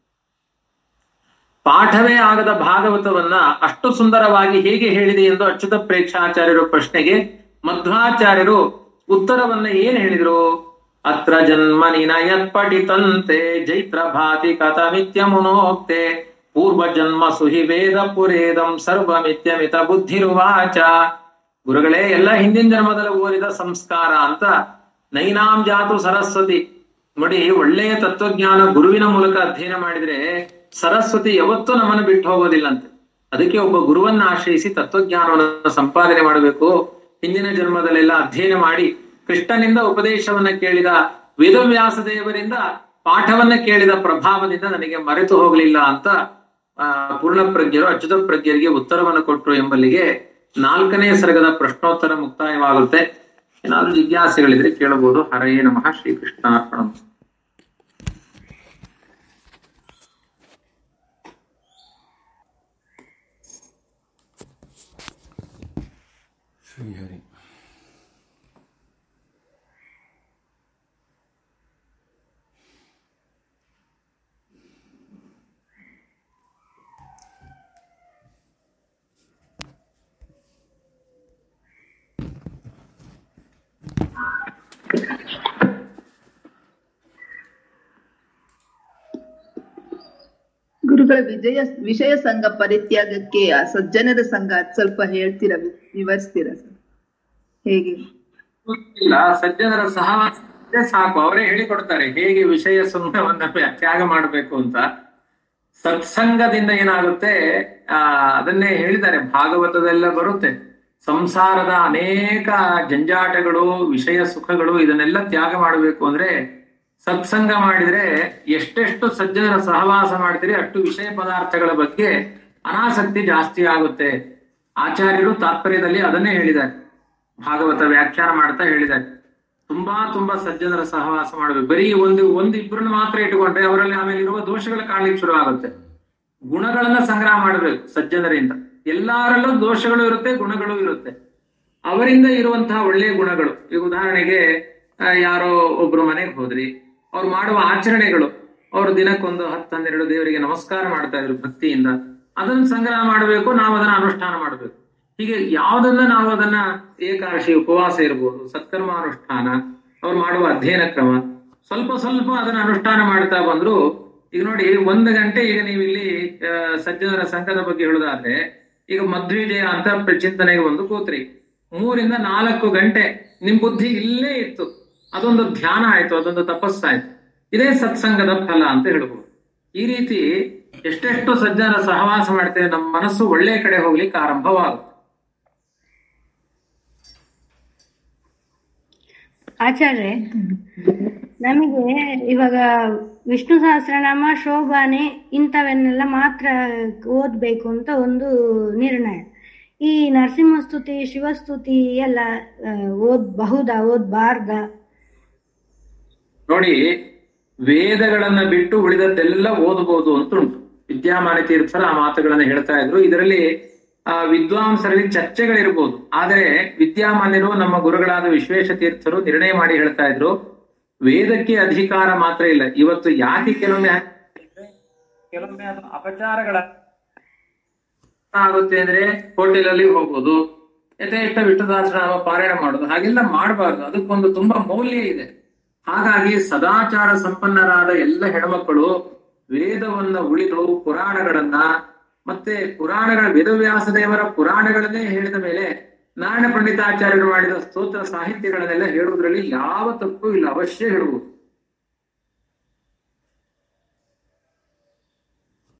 ಪಾಠವೇ ಆಗದ ಭಾಗವತವನ್ನ ಅಷ್ಟು ಸುಂದರವಾಗಿ ಹೇಗೆ ಹೇಳಿದೆ ಎಂದು ಅಚ್ಯುತ ಪ್ರೇಕ್ಷಾಚಾರ್ಯರು ಪ್ರಶ್ನೆಗೆ ಮಧ್ವಾಚಾರ್ಯರು ಉತ್ತರವನ್ನ ಏನ್ ಹೇಳಿದ್ರು? ಅತ್ರ ಜನ್ಮನಿ ನಯತ್ ಪಠಿತಂತೆ ಜೈತ್ರ ಭಾತಿ ಕಥಮಿತ್ಯ ಮುನೋಕ್ತೆ ಪೂರ್ವ ಜನ್ಮ ಸುಹಿ ವೇದ ಪುರೇದಂ ಸರ್ವಮಿತ್ಯಮಿತ ಬುದ್ಧಿರುವಾಚ. ಗುರುಗಳೇ, ಎಲ್ಲ ಹಿಂದಿನ ಜನ್ಮದಲ್ಲಿ ಓದಿದ ಸಂಸ್ಕಾರ ಅಂತ ನೈನಾಂ ಜಾತು ಸರಸ್ವತಿ. ನೋಡಿ, ಒಳ್ಳೆಯ ತತ್ವಜ್ಞಾನ ಗುರುವಿನ ಮೂಲಕ ಅಧ್ಯಯನ ಮಾಡಿದ್ರೆ ಸರಸ್ವತಿ ಯಾವತ್ತೂ ನಮ್ಮನ್ನು ಬಿಟ್ಟು ಹೋಗೋದಿಲ್ಲಂತೆ. ಅದಕ್ಕೆ ಒಬ್ಬ ಗುರುವನ್ನ ಆಶ್ರಯಿಸಿ ತತ್ವಜ್ಞಾನವನ್ನು ಸಂಪಾದನೆ ಮಾಡಬೇಕು. ಹಿಂದಿನ ಜನ್ಮದಲ್ಲೆಲ್ಲ ಅಧ್ಯಯನ ಮಾಡಿ ಕೃಷ್ಣನಿಂದ ಉಪದೇಶವನ್ನ ಕೇಳಿದ, ವೇದವ್ಯಾಸ ದೇವರಿಂದ ಪಾಠವನ್ನ ಕೇಳಿದ ಪ್ರಭಾವದಿಂದ ನನಗೆ ಮರೆತು ಹೋಗಲಿಲ್ಲ ಅಂತ ಆ ಪೂರ್ಣಪ್ರಜ್ಞರು ಅಚ್ಯುತ ಪ್ರಜ್ಞರಿಗೆ ಉತ್ತರವನ್ನು ಕೊಟ್ಟರು ಎಂಬಲ್ಲಿಗೆ ನಾಲ್ಕನೇ ಸರ್ಗದ ಪ್ರಶ್ನೋತ್ತರ ಮುಕ್ತಾಯವಾಗುತ್ತೆ. ಏನಾದ್ರೂ ಜಿಜ್ಞಾಸೆಗಳಿದ್ರೆ ಕೇಳಬಹುದು. ಹರಯೇ ನಮಃ. ಶ್ರೀಕೃಷ್ಣಾರ್ಪಣಂ. ಶ್ರೀಹರಿ. ಗುರುಗಳ ವಿಜಯ ವಿಷಯ ಸಂಘ ಪರಿತ್ಯಾಗಕ್ಕೆ ಆ ಸಜ್ಜನರ ಸಂಘ ಅದ್ ಸ್ವಲ್ಪ ಹೇಳ್ತೀರಾ, ವಿವರಿಸ್ತೀರಾ ಸರ್? ಹೇಗೆ? ಇಲ್ಲ, ಸಜ್ಜನರ ಸಹವಾಸ ಸಾಕು, ಅವರೇ ಹೇಳಿಕೊಡ್ತಾರೆ ಹೇಗೆ ವಿಷಯ ಸಂಘವನ್ನ ತ್ಯಾಗ ಮಾಡಬೇಕು ಅಂತ. ಸತ್ಸಂಗದಿಂದ ಏನಾಗುತ್ತೆ, ಆ ಅದನ್ನೇ ಹೇಳಿದ್ದಾರೆ, ಭಾಗವತದೆಲ್ಲ ಬರುತ್ತೆ. ಸಂಸಾರದ ಅನೇಕ ಜಂಜಾಟಗಳು, ವಿಷಯ ಸುಖಗಳು, ಇದನ್ನೆಲ್ಲ ತ್ಯಾಗ ಮಾಡಬೇಕು ಅಂದ್ರೆ ಸತ್ಸಂಗ ಮಾಡಿದ್ರೆ, ಎಷ್ಟೆಷ್ಟು ಸಜ್ಜನರ ಸಹವಾಸ ಮಾಡ್ತೀರಿ ಅಷ್ಟು ವಿಷಯ ಪದಾರ್ಥಗಳ ಬಗ್ಗೆ ಅನಾಸಕ್ತಿ ಜಾಸ್ತಿ ಆಗುತ್ತೆ. ಆಚಾರ್ಯರು ತಾತ್ಪರ್ಯದಲ್ಲಿ ಅದನ್ನೇ ಹೇಳಿದ್ದಾರೆ, ಭಾಗವತ ವ್ಯಾಖ್ಯಾನ ಮಾಡ್ತಾ ಹೇಳಿದ್ದಾರೆ. ತುಂಬಾ ತುಂಬಾ ಸಜ್ಜನರ ಸಹವಾಸ ಮಾಡಬೇಕು. ಬರೀ ಒಂದು ಒಂದು ಇಬ್ಬರನ್ನ ಮಾತ್ರ ಇಟ್ಟುಕೊಂಡ್ರೆ ಅವರಲ್ಲಿ ಆಮೇಲೆ ಇರುವ ದೋಷಗಳು ಕಾಣ್ಲಿಕ್ಕೆ ಶುರು ಆಗುತ್ತೆ. ಗುಣಗಳನ್ನ ಸಂಗ್ರಹ ಮಾಡಬೇಕು ಸಜ್ಜನರಿಂದ. ಎಲ್ಲರಲ್ಲೂ ದೋಷಗಳು ಇರುತ್ತೆ, ಗುಣಗಳು ಇರುತ್ತೆ. ಅವರಿಂದ ಇರುವಂತಹ ಒಳ್ಳೆಯ ಗುಣಗಳು, ಈಗ ಉದಾಹರಣೆಗೆ ಯಾರೋ ಒಬ್ರು ಮನೆಗೆ ಹೋದ್ರಿ, ಅವ್ರು ಮಾಡುವ ಆಚರಣೆಗಳು, ಅವರು ದಿನಕ್ಕೊಂದು ಹತ್ತು ಹನ್ನೆರಡು ದೇವರಿಗೆ ನಮಸ್ಕಾರ ಮಾಡ್ತಾ ಇದ್ರು ಭಕ್ತಿಯಿಂದ, ಅದನ್ನ ಸಂಗ್ರಹ ಮಾಡಬೇಕು, ನಾವು ಅದನ್ನ ಅನುಷ್ಠಾನ ಮಾಡಬೇಕು. ಹೀಗೆ ಯಾವುದನ್ನ ನಾವು ಅದನ್ನ ಏಕಾದಶಿ ಉಪವಾಸ ಇರ್ಬೋದು, ಸತ್ಕರ್ಮಾನುಷ್ಠಾನ, ಅವ್ರು ಮಾಡುವ ಅಧ್ಯಯನ ಕ್ರಮ, ಸ್ವಲ್ಪ ಸ್ವಲ್ಪ ಅದನ್ನ ಅನುಷ್ಠಾನ ಮಾಡ್ತಾ ಬಂದ್ರು. ಈಗ ನೋಡಿ, ಒಂದು ಗಂಟೆ ಈಗ ನೀವು ಇಲ್ಲಿ ಸಜ್ಜನರ ಸಂಘದ ಬಗ್ಗೆ ಹೇಳುದಾದ್ರೆ, ಈಗ ಮಧ್ವಿಜಯ ಅಂತ ಚಿಂತನೆಗೆ ಒಂದು ಕೂತ್ರಿ, ಮೂರಿಂದ ನಾಲ್ಕು ಗಂಟೆ ನಿಮ್ ಬುದ್ಧಿ ಇಲ್ಲೇ ಇತ್ತು, ಅದೊಂದು ಧ್ಯಾನ ಆಯ್ತು, ಅದೊಂದು ತಪಸ್ಸಾಯ್ತು. ಇದೇ ಸತ್ಸಂಗದ ಫಲ ಅಂತ ಹೇಳ್ಬೋದು. ಈ ರೀತಿ ಎಷ್ಟೆಷ್ಟು ಸಜ್ಜನರ ಸಹವಾಸ ಮಾಡ್ತೇವೆ, ನಮ್ಮ ಮನಸ್ಸು ಒಳ್ಳೆಯ ಕಡೆ ಹೋಗ್ಲಿಕ್ಕೆ ಆರಂಭವಾಗುತ್ತೆ. ಆಚಾರ್ಯ, ನಮಗೆ ಇವಾಗ ವಿಷ್ಣು ಸಹಸ್ರನಾಮ, ಶೋಭಾನೆ ಇಂಥವನ್ನೆಲ್ಲ ಮಾತ್ರ ಓದ್ಬೇಕು ಅಂತ ಒಂದು ನಿರ್ಣಯ. ಈ ನರಸಿಂಹಸ್ತುತಿ, ಶಿವಸ್ತುತಿ ಎಲ್ಲ ಓದ್ಬಹುದಾ, ಓದ್ಬಾರ್ದ? ನೋಡಿ, ವೇದಗಳನ್ನ ಬಿಟ್ಟು ಉಳಿದದ್ದೆಲ್ಲ ಓದಬಹುದು ಅಂತ ಉಂಟು. ವಿದ್ಯಾಮಾನ ತೀರ್ಥರ ಆ ಮಾತುಗಳನ್ನ ಹೇಳ್ತಾ ಇದ್ರು. ಇದರಲ್ಲಿ ಆ ವಿದ್ವಾಂಸರಲ್ಲಿ ಚರ್ಚೆಗಳಿರ್ಬೋದು, ಆದರೆ ವಿದ್ಯಾಮಾನ್ಯರು, ನಮ್ಮ ಗುರುಗಳಾದ ವಿಶ್ವೇಶ ತೀರ್ಥರು ನಿರ್ಣಯ ಮಾಡಿ ಹೇಳ್ತಾ ಇದ್ರು, ವೇದಕ್ಕೆ ಅಧಿಕಾರ ಮಾತ್ರ ಇಲ್ಲ. ಇವತ್ತು ಯಾಕೆ ಕೆಲವೊಮ್ಮೆ ಕೆಲವೊಮ್ಮೆ ಅದು ಅಪಚಾರಗಳ ಆಗುತ್ತೆ ಅಂದ್ರೆ, ಹೋಟೆಲ್ ಅಲ್ಲಿ ಹೋಗೋದು, ಯಥೇಷ್ಟ ವಿಷ್ಣುದಾಸನಾಮ ಪಾರಾಯಣ ಮಾಡೋದು, ಹಾಗೆಲ್ಲ ಮಾಡಬಾರ್ದು. ಅದಕ್ಕೊಂದು ತುಂಬಾ ಮೌಲ್ಯ ಇದೆ. ಹಾಗಾಗಿ ಸದಾಚಾರ ಸಂಪನ್ನರಾದ ಎಲ್ಲ ಹೆಣ್ಮಕ್ಕಳು ವೇದವನ್ನ ಉಳಿದು ಪುರಾಣಗಳನ್ನ, ಮತ್ತೆ ಪುರಾಣಗಳ ವೇದವ್ಯಾಸ ದೇವರ ಪುರಾಣಗಳನ್ನೇ ಹೇಳಿದ ಮೇಲೆ ನಾರಾಯಣ ಪಂಡಿತಾಚಾರ್ಯರು ಮಾಡಿದ ಸ್ತೋತ್ರ ಸಾಹಿತ್ಯಗಳನ್ನೆಲ್ಲ ಹೇಳುವುದರಲ್ಲಿ ಯಾವ ತಪ್ಪು ಇಲ್ಲ, ಅವಶ್ಯ ಹೇಳುವುದು.